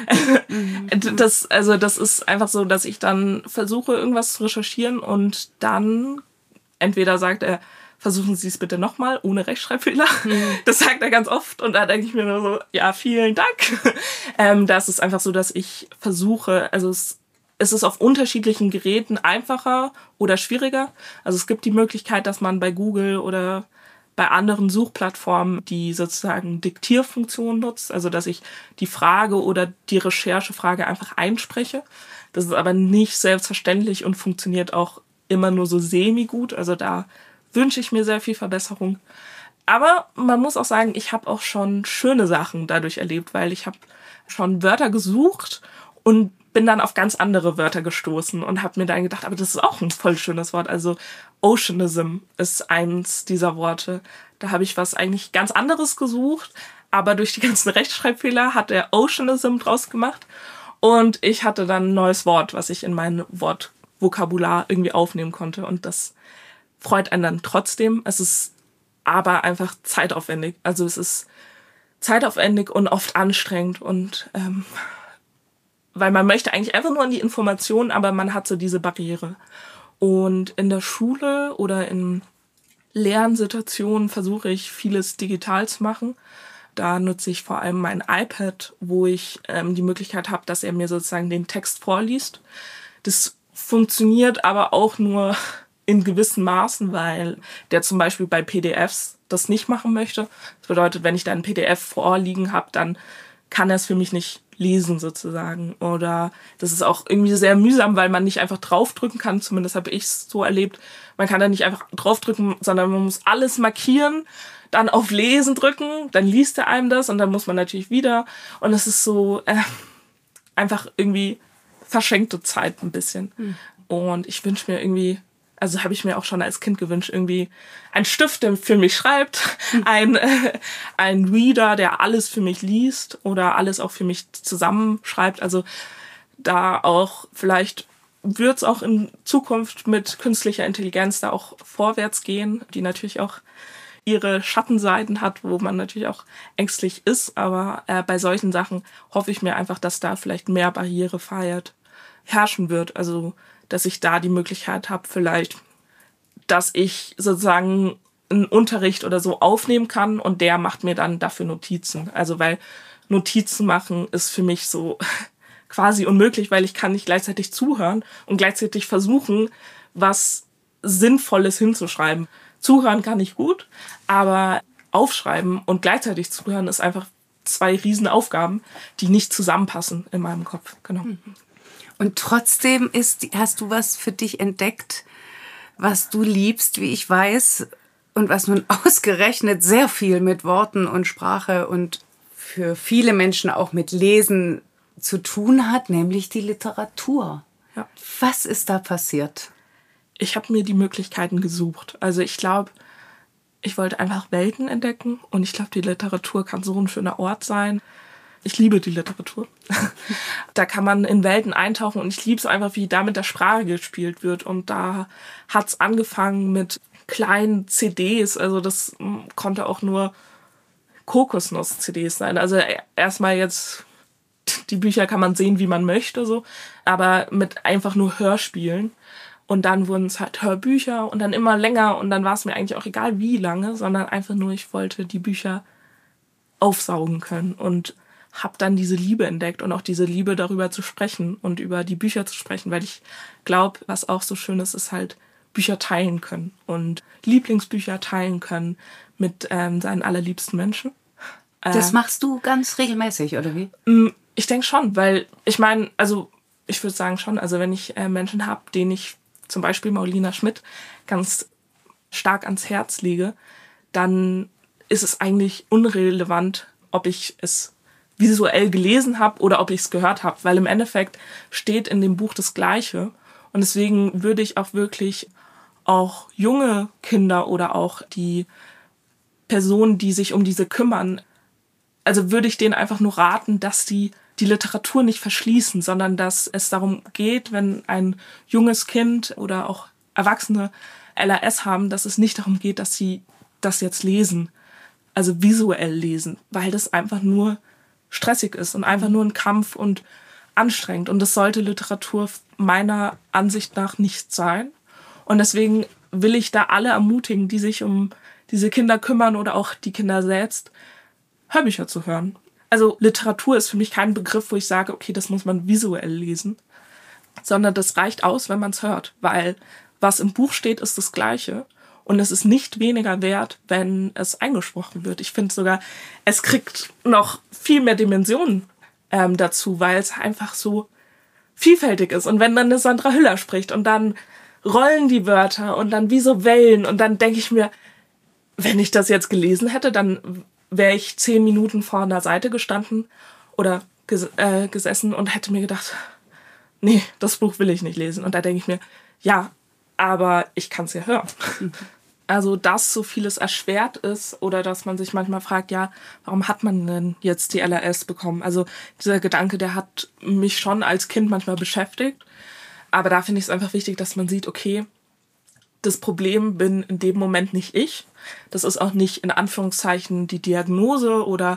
Mhm. Das, also, das ist einfach so, dass ich dann versuche, irgendwas zu recherchieren und dann entweder sagt er, versuchen Sie es bitte nochmal, ohne Rechtschreibfehler. Mhm. Das sagt er ganz oft. Und da denke ich mir nur so, ja, vielen Dank. Ähm, da ist es einfach so, dass ich versuche, also es, es ist auf unterschiedlichen Geräten einfacher oder schwieriger. Also es gibt die Möglichkeit, dass man bei Google oder bei anderen Suchplattformen die sozusagen Diktierfunktion nutzt. Also dass ich die Frage oder die Recherchefrage einfach einspreche. Das ist aber nicht selbstverständlich und funktioniert auch immer nur so semi-gut. Also da wünsche ich mir sehr viel Verbesserung. Aber man muss auch sagen, ich habe auch schon schöne Sachen dadurch erlebt, weil ich habe schon Wörter gesucht und bin dann auf ganz andere Wörter gestoßen und habe mir dann gedacht, aber das ist auch ein voll schönes Wort. Also Oceanism ist eins dieser Worte. Da habe ich was eigentlich ganz anderes gesucht, aber durch die ganzen Rechtschreibfehler hat er Oceanism draus gemacht und ich hatte dann ein neues Wort, was ich in mein Wortvokabular irgendwie aufnehmen konnte und das freut einen dann trotzdem. Es ist aber einfach zeitaufwendig. Also es ist zeitaufwendig und oft anstrengend und ähm, weil man möchte eigentlich einfach nur an die Informationen, aber man hat so diese Barriere. Und in der Schule oder in Lernsituationen versuche ich vieles digital zu machen. Da nutze ich vor allem mein iPad, wo ich ähm, die Möglichkeit habe, dass er mir sozusagen den Text vorliest. Das funktioniert aber auch nur in gewissen Maßen, weil der zum Beispiel bei P D Fs das nicht machen möchte. Das bedeutet, wenn ich da ein P D F vorliegen habe, dann kann er es für mich nicht lesen sozusagen. Oder das ist auch irgendwie sehr mühsam, weil man nicht einfach draufdrücken kann, zumindest habe ich es so erlebt. Man kann da nicht einfach draufdrücken, sondern man muss alles markieren, dann auf Lesen drücken, dann liest er einem das und dann muss man natürlich wieder. Und es ist so äh, einfach irgendwie verschenkte Zeit ein bisschen. Mhm. Und ich wünsche mir irgendwie, also habe ich mir auch schon als Kind gewünscht, irgendwie ein Stift, der für mich schreibt, mhm. ein, äh, ein Reader, der alles für mich liest oder alles auch für mich zusammenschreibt. Also da auch, vielleicht wird es auch in Zukunft mit künstlicher Intelligenz da auch vorwärts gehen, die natürlich auch ihre Schattenseiten hat, wo man natürlich auch ängstlich ist. Aber äh, bei solchen Sachen hoffe ich mir einfach, dass da vielleicht mehr Barrierefreiheit herrschen wird. Also, dass ich da die Möglichkeit habe, vielleicht, dass ich sozusagen einen Unterricht oder so aufnehmen kann und der macht mir dann dafür Notizen. Also, weil Notizen machen ist für mich so quasi unmöglich, weil ich kann nicht gleichzeitig zuhören und gleichzeitig versuchen, was Sinnvolles hinzuschreiben. Zuhören kann ich gut, aber aufschreiben und gleichzeitig zuhören ist einfach zwei Riesenaufgaben, die nicht zusammenpassen in meinem Kopf. Genau. Und trotzdem ist, hast du was für dich entdeckt, was du liebst, wie ich weiß, und was nun ausgerechnet sehr viel mit Worten und Sprache und für viele Menschen auch mit Lesen zu tun hat, nämlich die Literatur. Ja. Was ist da passiert? Ich habe mir die Möglichkeiten gesucht. Also ich glaube, ich wollte einfach Welten entdecken und ich glaube, die Literatur kann so ein schöner Ort sein. Ich liebe die Literatur. Da kann man in Welten eintauchen und ich liebe es einfach, wie da mit der Sprache gespielt wird. Und da hat es angefangen mit kleinen C Ds. Also das konnte auch nur Kokosnuss-C Ds sein. Also erstmal jetzt, die Bücher kann man sehen, wie man möchte, so, aber mit einfach nur Hörspielen. Und dann wurden es halt Hörbücher und dann immer länger und dann war es mir eigentlich auch egal, wie lange, sondern einfach nur, ich wollte die Bücher aufsaugen können und habe dann diese Liebe entdeckt und auch diese Liebe darüber zu sprechen und über die Bücher zu sprechen, weil ich glaube, was auch so schön ist, ist halt Bücher teilen können und Lieblingsbücher teilen können mit ähm, seinen allerliebsten Menschen. Das äh, machst du ganz regelmäßig, oder wie? Ich denke schon, weil ich meine, also ich würde sagen schon, also wenn ich äh, Menschen habe, denen ich zum Beispiel Maulina Schmidt ganz stark ans Herz lege, dann ist es eigentlich unrelevant, ob ich es visuell gelesen habe oder ob ich es gehört habe, weil im Endeffekt steht in dem Buch das Gleiche. Und deswegen würde ich auch wirklich auch junge Kinder oder auch die Personen, die sich um diese kümmern, also würde ich denen einfach nur raten, dass die die Literatur nicht verschließen, sondern dass es darum geht, wenn ein junges Kind oder auch Erwachsene L A S haben, dass es nicht darum geht, dass sie das jetzt lesen, also visuell lesen, weil das einfach nur stressig ist und einfach nur ein Kampf und anstrengend. Und das sollte Literatur meiner Ansicht nach nicht sein. Und deswegen will ich da alle ermutigen, die sich um diese Kinder kümmern oder auch die Kinder selbst, Hörbücher zu hören. Also Literatur ist für mich kein Begriff, wo ich sage, okay, das muss man visuell lesen, sondern das reicht aus, wenn man es hört, weil was im Buch steht, ist das Gleiche und es ist nicht weniger wert, wenn es eingesprochen wird. Ich finde sogar, es kriegt noch viel mehr Dimensionen ähm, dazu, weil es einfach so vielfältig ist. Und wenn dann eine Sandra Hüller spricht und dann rollen die Wörter und dann wie so Wellen und dann denke ich mir, wenn ich das jetzt gelesen hätte, dann wäre ich zehn Minuten vor einer Seite gestanden oder ges- äh, gesessen und hätte mir gedacht, nee, das Buch will ich nicht lesen. Und da denke ich mir, ja, aber ich kann es ja hören. Also, dass so vieles erschwert ist oder dass man sich manchmal fragt, ja, warum hat man denn jetzt die L A S bekommen? Also dieser Gedanke, der hat mich schon als Kind manchmal beschäftigt. Aber da finde ich es einfach wichtig, dass man sieht, okay, das Problem bin in dem Moment nicht ich. Das ist auch nicht in Anführungszeichen die Diagnose oder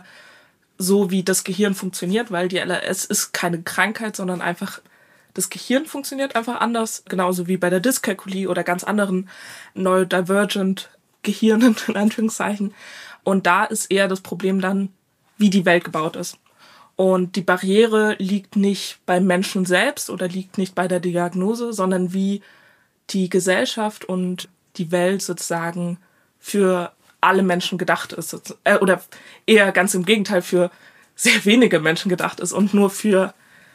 so, wie das Gehirn funktioniert, weil die L A S ist keine Krankheit, sondern einfach, das Gehirn funktioniert einfach anders. Genauso wie bei der Dyskalkulie oder ganz anderen neurodivergent Gehirnen, in Anführungszeichen. Und da ist eher das Problem dann, wie die Welt gebaut ist. Und die Barriere liegt nicht beim Menschen selbst oder liegt nicht bei der Diagnose, sondern wie die Gesellschaft und die Welt sozusagen für alle Menschen gedacht ist. Oder eher ganz im Gegenteil, für sehr wenige Menschen gedacht ist und nur für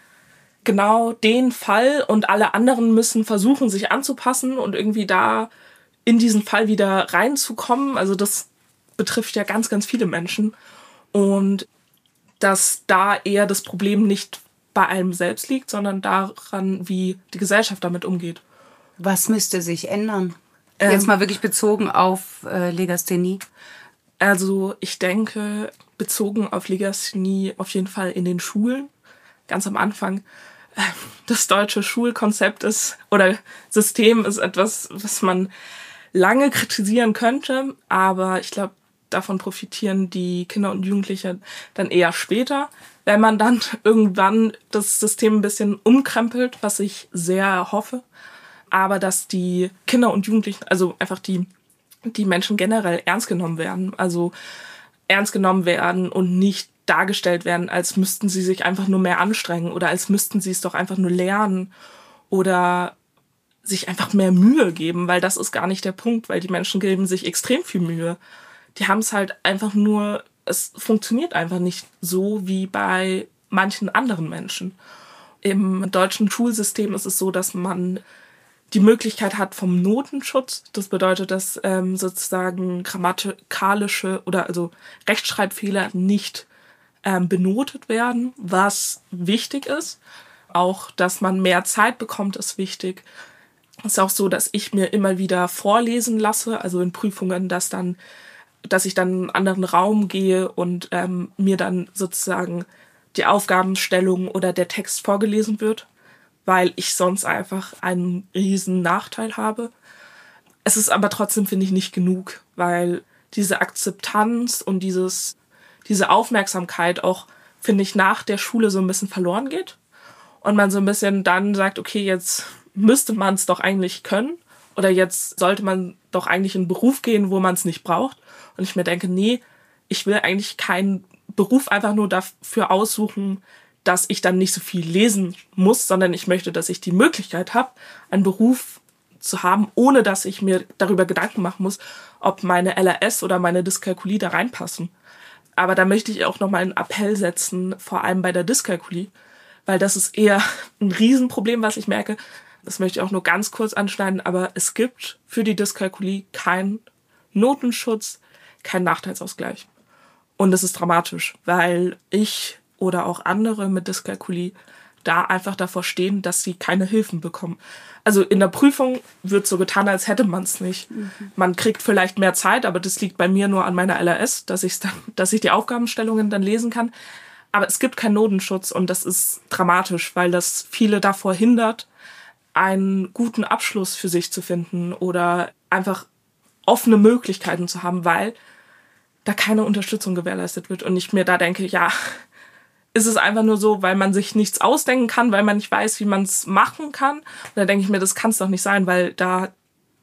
genau den Fall, und alle anderen müssen versuchen, sich anzupassen und irgendwie da in diesen Fall wieder reinzukommen. Also das betrifft ja ganz, ganz viele Menschen. Und dass da eher das Problem nicht bei einem selbst liegt, sondern daran, wie die Gesellschaft damit umgeht. Was müsste sich ändern? Ähm, Jetzt mal wirklich bezogen auf äh, Legasthenie. Also ich denke, bezogen auf Legasthenie auf jeden Fall in den Schulen. Ganz am Anfang. Das deutsche Schulkonzept ist oder System ist etwas, was man lange kritisieren könnte, aber ich glaube, davon profitieren die Kinder und Jugendlichen dann eher später, wenn man dann irgendwann das System ein bisschen umkrempelt, was ich sehr hoffe. Aber dass die Kinder und Jugendlichen, also einfach die, die Menschen generell ernst genommen werden, also ernst genommen werden und nicht dargestellt werden, als müssten sie sich einfach nur mehr anstrengen oder als müssten sie es doch einfach nur lernen oder sich einfach mehr Mühe geben, weil das ist gar nicht der Punkt, weil die Menschen geben sich extrem viel Mühe. Die haben es halt einfach nur, es funktioniert einfach nicht so wie bei manchen anderen Menschen. Im deutschen Schulsystem ist es so, dass man die Möglichkeit hat vom Notenschutz. Das bedeutet, dass ähm, sozusagen grammatikalische oder also Rechtschreibfehler nicht ähm, benotet werden, was wichtig ist. Auch, dass man mehr Zeit bekommt, ist wichtig. Es ist auch so, dass ich mir immer wieder vorlesen lasse, also in Prüfungen, dass dann, dass ich dann in einen anderen Raum gehe und ähm, mir dann sozusagen die Aufgabenstellung oder der Text vorgelesen wird, weil ich sonst einfach einen riesen Nachteil habe. Es ist aber trotzdem, finde ich, nicht genug, weil diese Akzeptanz und dieses, diese Aufmerksamkeit auch, finde ich, nach der Schule so ein bisschen verloren geht. Und man so ein bisschen dann sagt, okay, jetzt müsste man es doch eigentlich können. Oder jetzt sollte man doch eigentlich in einen Beruf gehen, wo man es nicht braucht. Und ich mir denke, nee, ich will eigentlich keinen Beruf einfach nur dafür aussuchen, dass ich dann nicht so viel lesen muss, sondern ich möchte, dass ich die Möglichkeit habe, einen Beruf zu haben, ohne dass ich mir darüber Gedanken machen muss, ob meine L R S oder meine Dyskalkulie da reinpassen. Aber da möchte ich auch nochmal einen Appell setzen, vor allem bei der Dyskalkulie, weil das ist eher ein Riesenproblem, was ich merke. Das möchte ich auch nur ganz kurz anschneiden, aber es gibt für die Dyskalkulie keinen Notenschutz, keinen Nachteilsausgleich. Und das ist dramatisch, weil ich oder auch andere mit Dyskalkulie da einfach davor stehen, dass sie keine Hilfen bekommen. Also in der Prüfung wird so getan, als hätte man es nicht. Mhm. Man kriegt vielleicht mehr Zeit, aber das liegt bei mir nur an meiner L R S, dass, ich's dann, dass ich die Aufgabenstellungen dann lesen kann. Aber es gibt keinen Notenschutz und das ist dramatisch, weil das viele davor hindert, einen guten Abschluss für sich zu finden oder einfach offene Möglichkeiten zu haben, weil da keine Unterstützung gewährleistet wird. Und ich mir da denke, ja, ist es einfach nur so, weil man sich nichts ausdenken kann, weil man nicht weiß, wie man es machen kann. Und da denke ich mir, das kann es doch nicht sein, weil da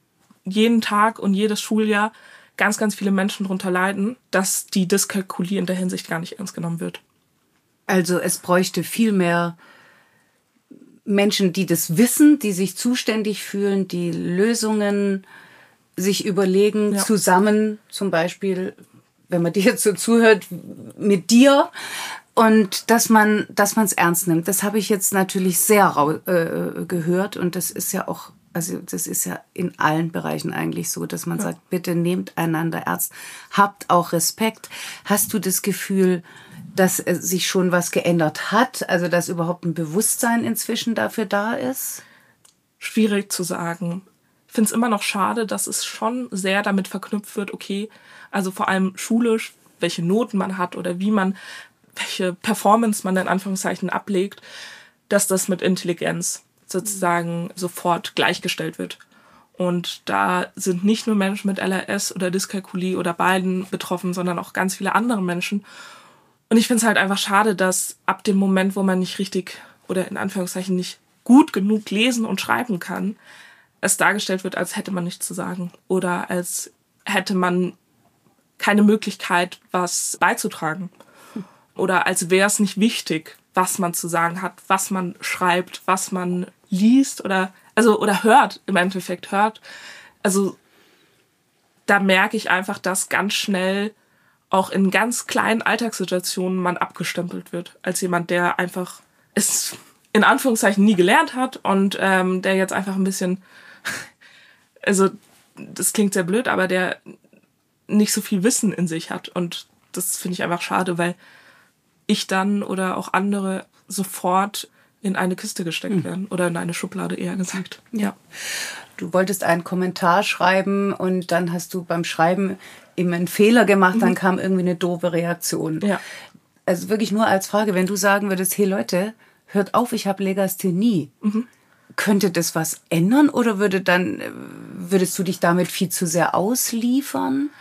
jeden Tag und jedes Schuljahr ganz, ganz viele Menschen darunter leiden, dass die Dyskalkulie in der Hinsicht gar nicht ernst genommen wird. Also es bräuchte viel mehr Menschen, die das wissen, die sich zuständig fühlen, die Lösungen sich überlegen, ja. Zusammen zum Beispiel, wenn man dir jetzt so zuhört, mit dir. Und dass man dass man es ernst nimmt, das habe ich jetzt natürlich sehr rau- äh, gehört. Und das ist ja auch, also das ist ja in allen Bereichen eigentlich so, dass man ja. sagt, bitte nehmt einander ernst, habt auch Respekt. Hast du das Gefühl, dass sich schon was geändert hat? Also dass überhaupt ein Bewusstsein inzwischen dafür da ist? Schwierig zu sagen. Ich finde es immer noch schade, dass es schon sehr damit verknüpft wird, okay, also vor allem schulisch, welche Noten man hat oder wie man welche Performance man in Anführungszeichen ablegt, dass das mit Intelligenz sozusagen sofort gleichgestellt wird. Und da sind nicht nur Menschen mit L R S oder Dyskalkulie oder beiden betroffen, sondern auch ganz viele andere Menschen. Und ich finde es halt einfach schade, dass ab dem Moment, wo man nicht richtig oder in Anführungszeichen nicht gut genug lesen und schreiben kann, es dargestellt wird, als hätte man nichts zu sagen oder als hätte man keine Möglichkeit, was beizutragen. Oder als wäre es nicht wichtig, was man zu sagen hat, was man schreibt, was man liest oder also oder hört, im Endeffekt hört. Also da merke ich einfach, dass ganz schnell auch in ganz kleinen Alltagssituationen man abgestempelt wird. Als jemand, der einfach es in Anführungszeichen nie gelernt hat und ähm, der jetzt einfach ein bisschen, also das klingt sehr blöd, aber der nicht so viel Wissen in sich hat. Und das finde ich einfach schade, weil ich dann oder auch andere sofort in eine Kiste gesteckt mhm. werden oder in eine Schublade, eher gesagt. Ja. Du wolltest einen Kommentar schreiben und dann hast du beim Schreiben eben einen Fehler gemacht, mhm. dann kam irgendwie eine doofe Reaktion. Ja. Also wirklich nur als Frage, wenn du sagen würdest, hey Leute, hört auf, ich habe Legasthenie. Mhm. Könnte das was ändern oder würde dann, würdest du dich damit viel zu sehr ausliefern?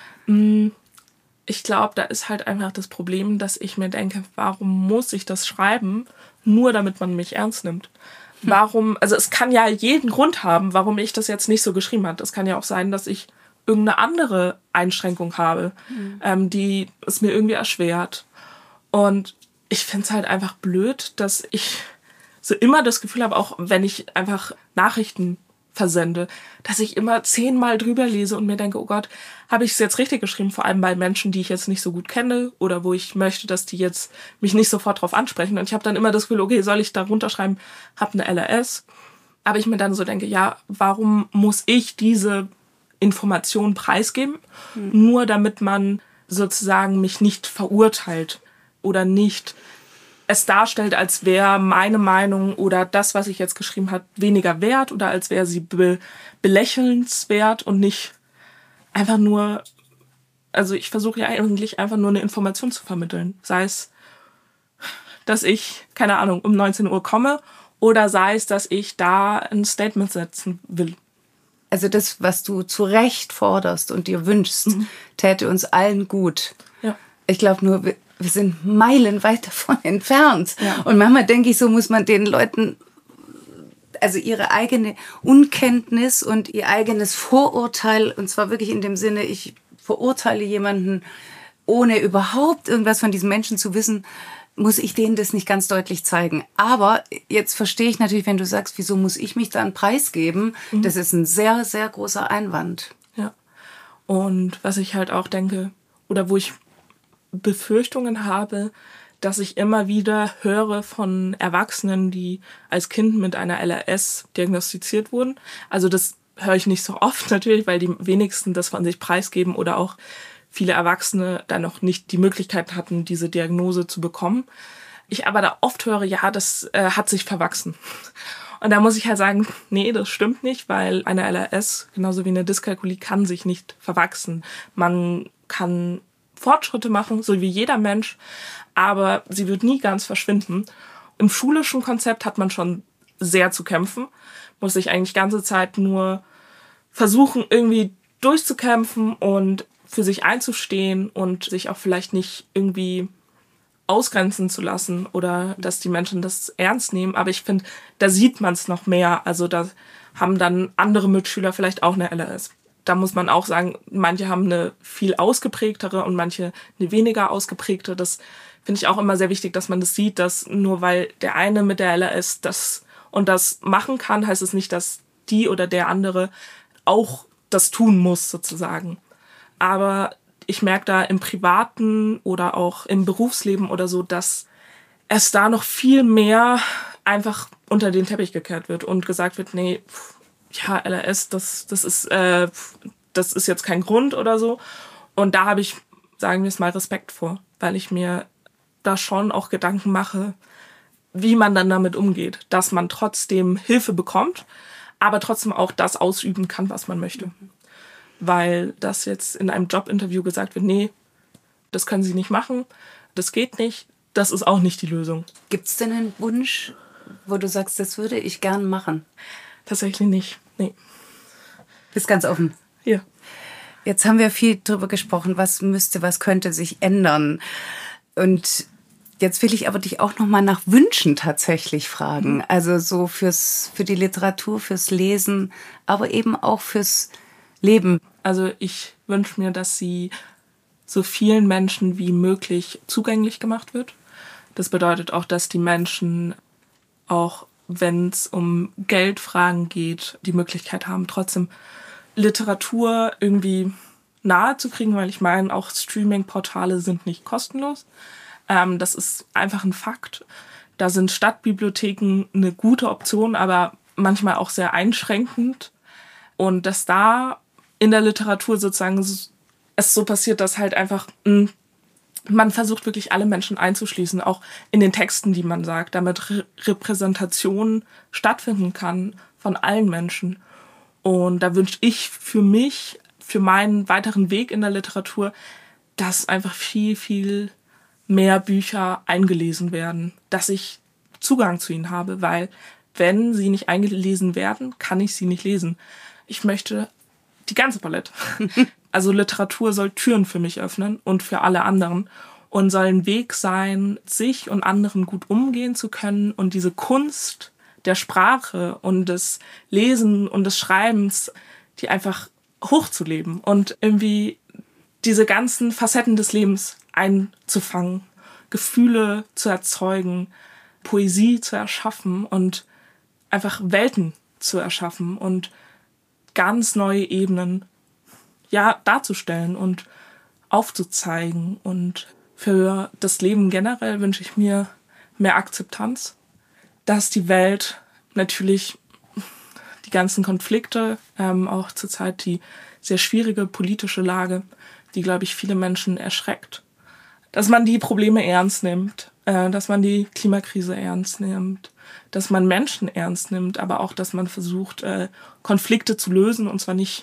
Ich glaube, da ist halt einfach das Problem, dass ich mir denke, warum muss ich das schreiben, nur damit man mich ernst nimmt? Warum, also es kann ja jeden Grund haben, warum ich das jetzt nicht so geschrieben habe. Es kann ja auch sein, dass ich irgendeine andere Einschränkung habe, mhm. ähm, die es mir irgendwie erschwert. Und ich finde es halt einfach blöd, dass ich so immer das Gefühl habe, auch wenn ich einfach Nachrichten versende, dass ich immer zehnmal drüber lese und mir denke, oh Gott, habe ich es jetzt richtig geschrieben? Vor allem bei Menschen, die ich jetzt nicht so gut kenne oder wo ich möchte, dass die jetzt mich nicht sofort drauf ansprechen. Und ich habe dann immer das Gefühl, okay, soll ich da runterschreiben, habe eine L R S? Aber ich mir dann so denke, ja, warum muss ich diese Information preisgeben? Mhm. Nur damit man sozusagen mich nicht verurteilt oder nicht es darstellt, als wäre meine Meinung oder das, was ich jetzt geschrieben habe, weniger wert oder als wäre sie be- belächelnswert und nicht einfach nur, also ich versuche ja eigentlich einfach nur eine Information zu vermitteln. Sei es, dass ich, keine Ahnung, um neunzehn Uhr komme oder sei es, dass ich da ein Statement setzen will. Also das, was du zu Recht forderst und dir wünschst, mhm. täte uns allen gut. Ja. Ich glaube nur, wir Wir sind meilenweit davon entfernt. Ja. Und manchmal denke ich, so muss man den Leuten, also ihre eigene Unkenntnis und ihr eigenes Vorurteil, und zwar wirklich in dem Sinne, ich verurteile jemanden, ohne überhaupt irgendwas von diesem Menschen zu wissen, muss ich denen das nicht ganz deutlich zeigen. Aber jetzt verstehe ich natürlich, wenn du sagst, wieso muss ich mich dann preisgeben? Mhm. Das ist ein sehr, sehr großer Einwand. Ja. Und was ich halt auch denke, oder wo ich Befürchtungen habe, dass ich immer wieder höre von Erwachsenen, die als Kind mit einer L R S diagnostiziert wurden. Also das höre ich nicht so oft natürlich, weil die wenigsten das von sich preisgeben oder auch viele Erwachsene dann noch nicht die Möglichkeit hatten, diese Diagnose zu bekommen. Ich aber da oft höre, ja, das äh, hat sich verwachsen. Und da muss ich halt sagen, nee, das stimmt nicht, weil eine L R S, genauso wie eine Dyskalkulie, kann sich nicht verwachsen. Man kann Fortschritte machen, so wie jeder Mensch, aber sie wird nie ganz verschwinden. Im schulischen Konzept hat man schon sehr zu kämpfen, muss sich eigentlich die ganze Zeit nur versuchen, irgendwie durchzukämpfen und für sich einzustehen und sich auch vielleicht nicht irgendwie ausgrenzen zu lassen oder dass die Menschen das ernst nehmen. Aber ich finde, da sieht man es noch mehr. Also da haben dann andere Mitschüler vielleicht auch eine L R S. Da muss man auch sagen, manche haben eine viel ausgeprägtere und manche eine weniger ausgeprägte. Das finde ich auch immer sehr wichtig, dass man das sieht, dass nur weil der eine mit der L R S das und das machen kann, heißt es nicht, dass die oder der andere auch das tun muss, sozusagen. Aber ich merke da im Privaten oder auch im Berufsleben oder so, dass es da noch viel mehr einfach unter den Teppich gekehrt wird und gesagt wird, nee, ja, L R S, das, das ist, äh, das ist jetzt kein Grund oder so. Und da habe ich, sagen wir es mal, Respekt vor, weil ich mir da schon auch Gedanken mache, wie man dann damit umgeht, dass man trotzdem Hilfe bekommt, aber trotzdem auch das ausüben kann, was man möchte. Mhm. Weil das jetzt in einem Jobinterview gesagt wird, nee, das können Sie nicht machen, das geht nicht, das ist auch nicht die Lösung. Gibt es denn einen Wunsch, wo du sagst, das würde ich gern machen? Tatsächlich nicht, nee. Bist ganz offen? Ja. Jetzt haben wir viel darüber gesprochen, was müsste, was könnte sich ändern. Und jetzt will ich aber dich auch noch mal nach Wünschen tatsächlich fragen. Also so fürs, für die Literatur, fürs Lesen, aber eben auch fürs Leben. Also ich wünsche mir, dass sie so vielen Menschen wie möglich zugänglich gemacht wird. Das bedeutet auch, dass die Menschen, auch wenn es um Geldfragen geht, die Möglichkeit haben, trotzdem Literatur irgendwie nahe zu kriegen, weil ich meine, auch Streaming-Portale sind nicht kostenlos. Ähm, das ist einfach ein Fakt. Da sind Stadtbibliotheken eine gute Option, aber manchmal auch sehr einschränkend. Und dass da in der Literatur sozusagen es so passiert, dass halt einfach mh, man versucht wirklich alle Menschen einzuschließen, auch in den Texten, die man sagt, damit Re- Repräsentation stattfinden kann von allen Menschen. Und da wünsche ich für mich, für meinen weiteren Weg in der Literatur, dass einfach viel, viel mehr Bücher eingelesen werden, dass ich Zugang zu ihnen habe, weil wenn sie nicht eingelesen werden, kann ich sie nicht lesen. Ich möchte die ganze Palette. Also Literatur soll Türen für mich öffnen und für alle anderen und soll ein Weg sein, sich und anderen gut umgehen zu können und diese Kunst der Sprache und des Lesen und des Schreibens, die einfach hochzuleben und irgendwie diese ganzen Facetten des Lebens einzufangen, Gefühle zu erzeugen, Poesie zu erschaffen und einfach Welten zu erschaffen und ganz neue Ebenen ja, darzustellen und aufzuzeigen. Und für das Leben generell wünsche ich mir mehr Akzeptanz, dass die Welt natürlich die ganzen Konflikte, ähm, auch zurzeit die sehr schwierige politische Lage, die, glaube ich, viele Menschen erschreckt, dass man die Probleme ernst nimmt, äh, dass man die Klimakrise ernst nimmt, dass man Menschen ernst nimmt, aber auch, dass man versucht, äh, Konflikte zu lösen, und zwar nicht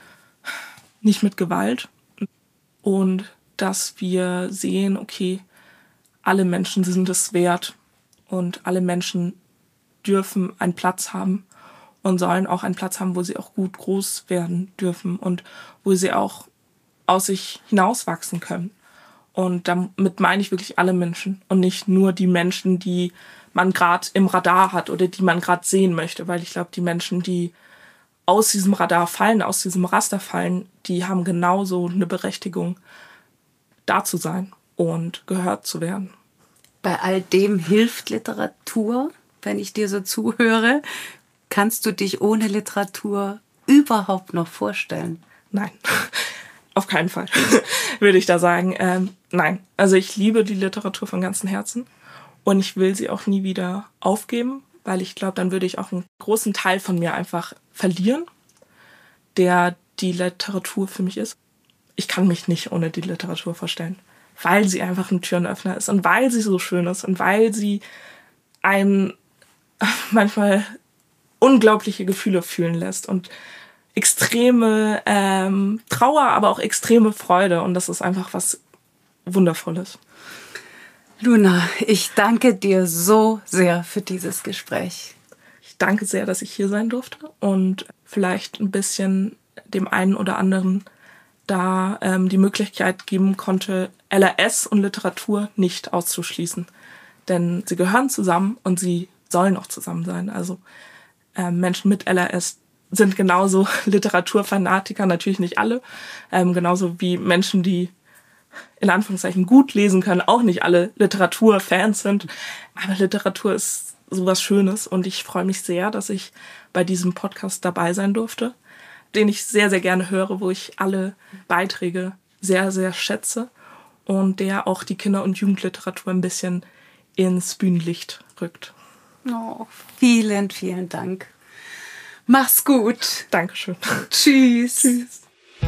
nicht mit Gewalt. Und dass wir sehen, okay, alle Menschen sind es wert und alle Menschen dürfen einen Platz haben und sollen auch einen Platz haben, wo sie auch gut groß werden dürfen und wo sie auch aus sich hinauswachsen können. Und damit meine ich wirklich alle Menschen und nicht nur die Menschen, die man gerade im Radar hat oder die man gerade sehen möchte, weil ich glaube, die Menschen, die aus diesem Radar fallen, aus diesem Raster fallen, die haben genauso eine Berechtigung, da zu sein und gehört zu werden. Bei all dem hilft Literatur, wenn ich dir so zuhöre. Kannst du dich ohne Literatur überhaupt noch vorstellen? Nein, auf keinen Fall, würde ich da sagen. Ähm, nein, also ich liebe die Literatur von ganzem Herzen und ich will sie auch nie wieder aufgeben, weil ich glaube, dann würde ich auch einen großen Teil von mir einfach verlieren, der die Literatur für mich ist. Ich kann mich nicht ohne die Literatur vorstellen, weil sie einfach ein Türenöffner ist und weil sie so schön ist und weil sie einen manchmal unglaubliche Gefühle fühlen lässt und extreme ähm, Trauer, aber auch extreme Freude, und das ist einfach was Wundervolles. Luna, ich danke dir so sehr für dieses Gespräch. Ich danke sehr, dass ich hier sein durfte und vielleicht ein bisschen dem einen oder anderen da ähm, die Möglichkeit geben konnte, L R S und Literatur nicht auszuschließen. Denn sie gehören zusammen und sie sollen auch zusammen sein. Also äh, Menschen mit L R S sind genauso Literaturfanatiker, natürlich nicht alle, ähm, genauso wie Menschen, die in Anführungszeichen gut lesen können, auch nicht alle Literaturfans sind. Aber Literatur ist sowas Schönes und ich freue mich sehr, dass ich bei diesem Podcast dabei sein durfte, den ich sehr, sehr gerne höre, wo ich alle Beiträge sehr, sehr schätze und der auch die Kinder- und Jugendliteratur ein bisschen ins Bühnenlicht rückt. Oh, vielen, vielen Dank. Mach's gut. Dankeschön. Tschüss. Tschüss.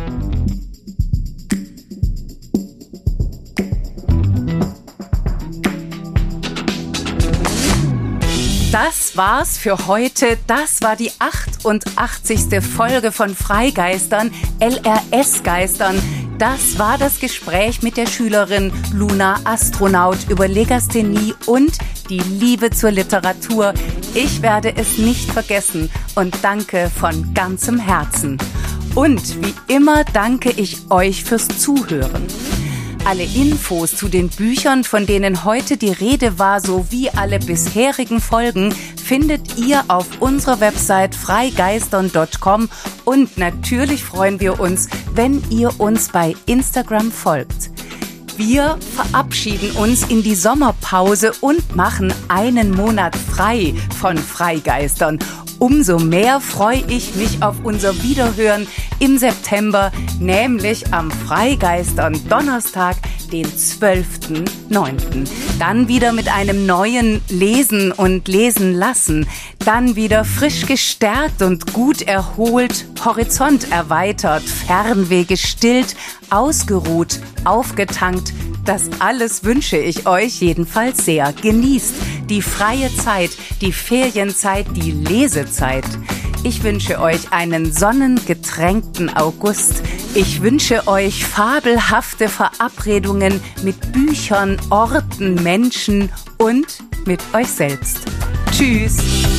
Das war's für heute. Das war die achtundachtzigste Folge von Freigeistern, L R S-Geistern. Das war das Gespräch mit der Schülerin Luna Astronaut über Legasthenie und die Liebe zur Literatur. Ich werde es nicht vergessen und danke von ganzem Herzen. Und wie immer danke ich euch fürs Zuhören. Alle Infos zu den Büchern, von denen heute die Rede war, sowie alle bisherigen Folgen, findet ihr auf unserer Website freigeistern punkt com und natürlich freuen wir uns, wenn ihr uns bei Instagram folgt. Wir verabschieden uns in die Sommerpause und machen einen Monat frei von Freigeistern. umso mehr freue ich mich auf unser Wiederhören im September, nämlich am Freigeistern Donnerstag, den zwölften neunten Dann wieder mit einem neuen Lesen und Lesen lassen. Dann wieder frisch gestärkt und gut erholt, Horizont erweitert, Fernweh gestillt, ausgeruht, aufgetankt. Das alles wünsche ich euch jedenfalls sehr. Genießt die freie Zeit, die Ferienzeit, die Lesezeit. Ich wünsche euch einen sonnengetränkten August. Ich wünsche euch fabelhafte Verabredungen mit Büchern, Orten, Menschen und mit euch selbst. Tschüss!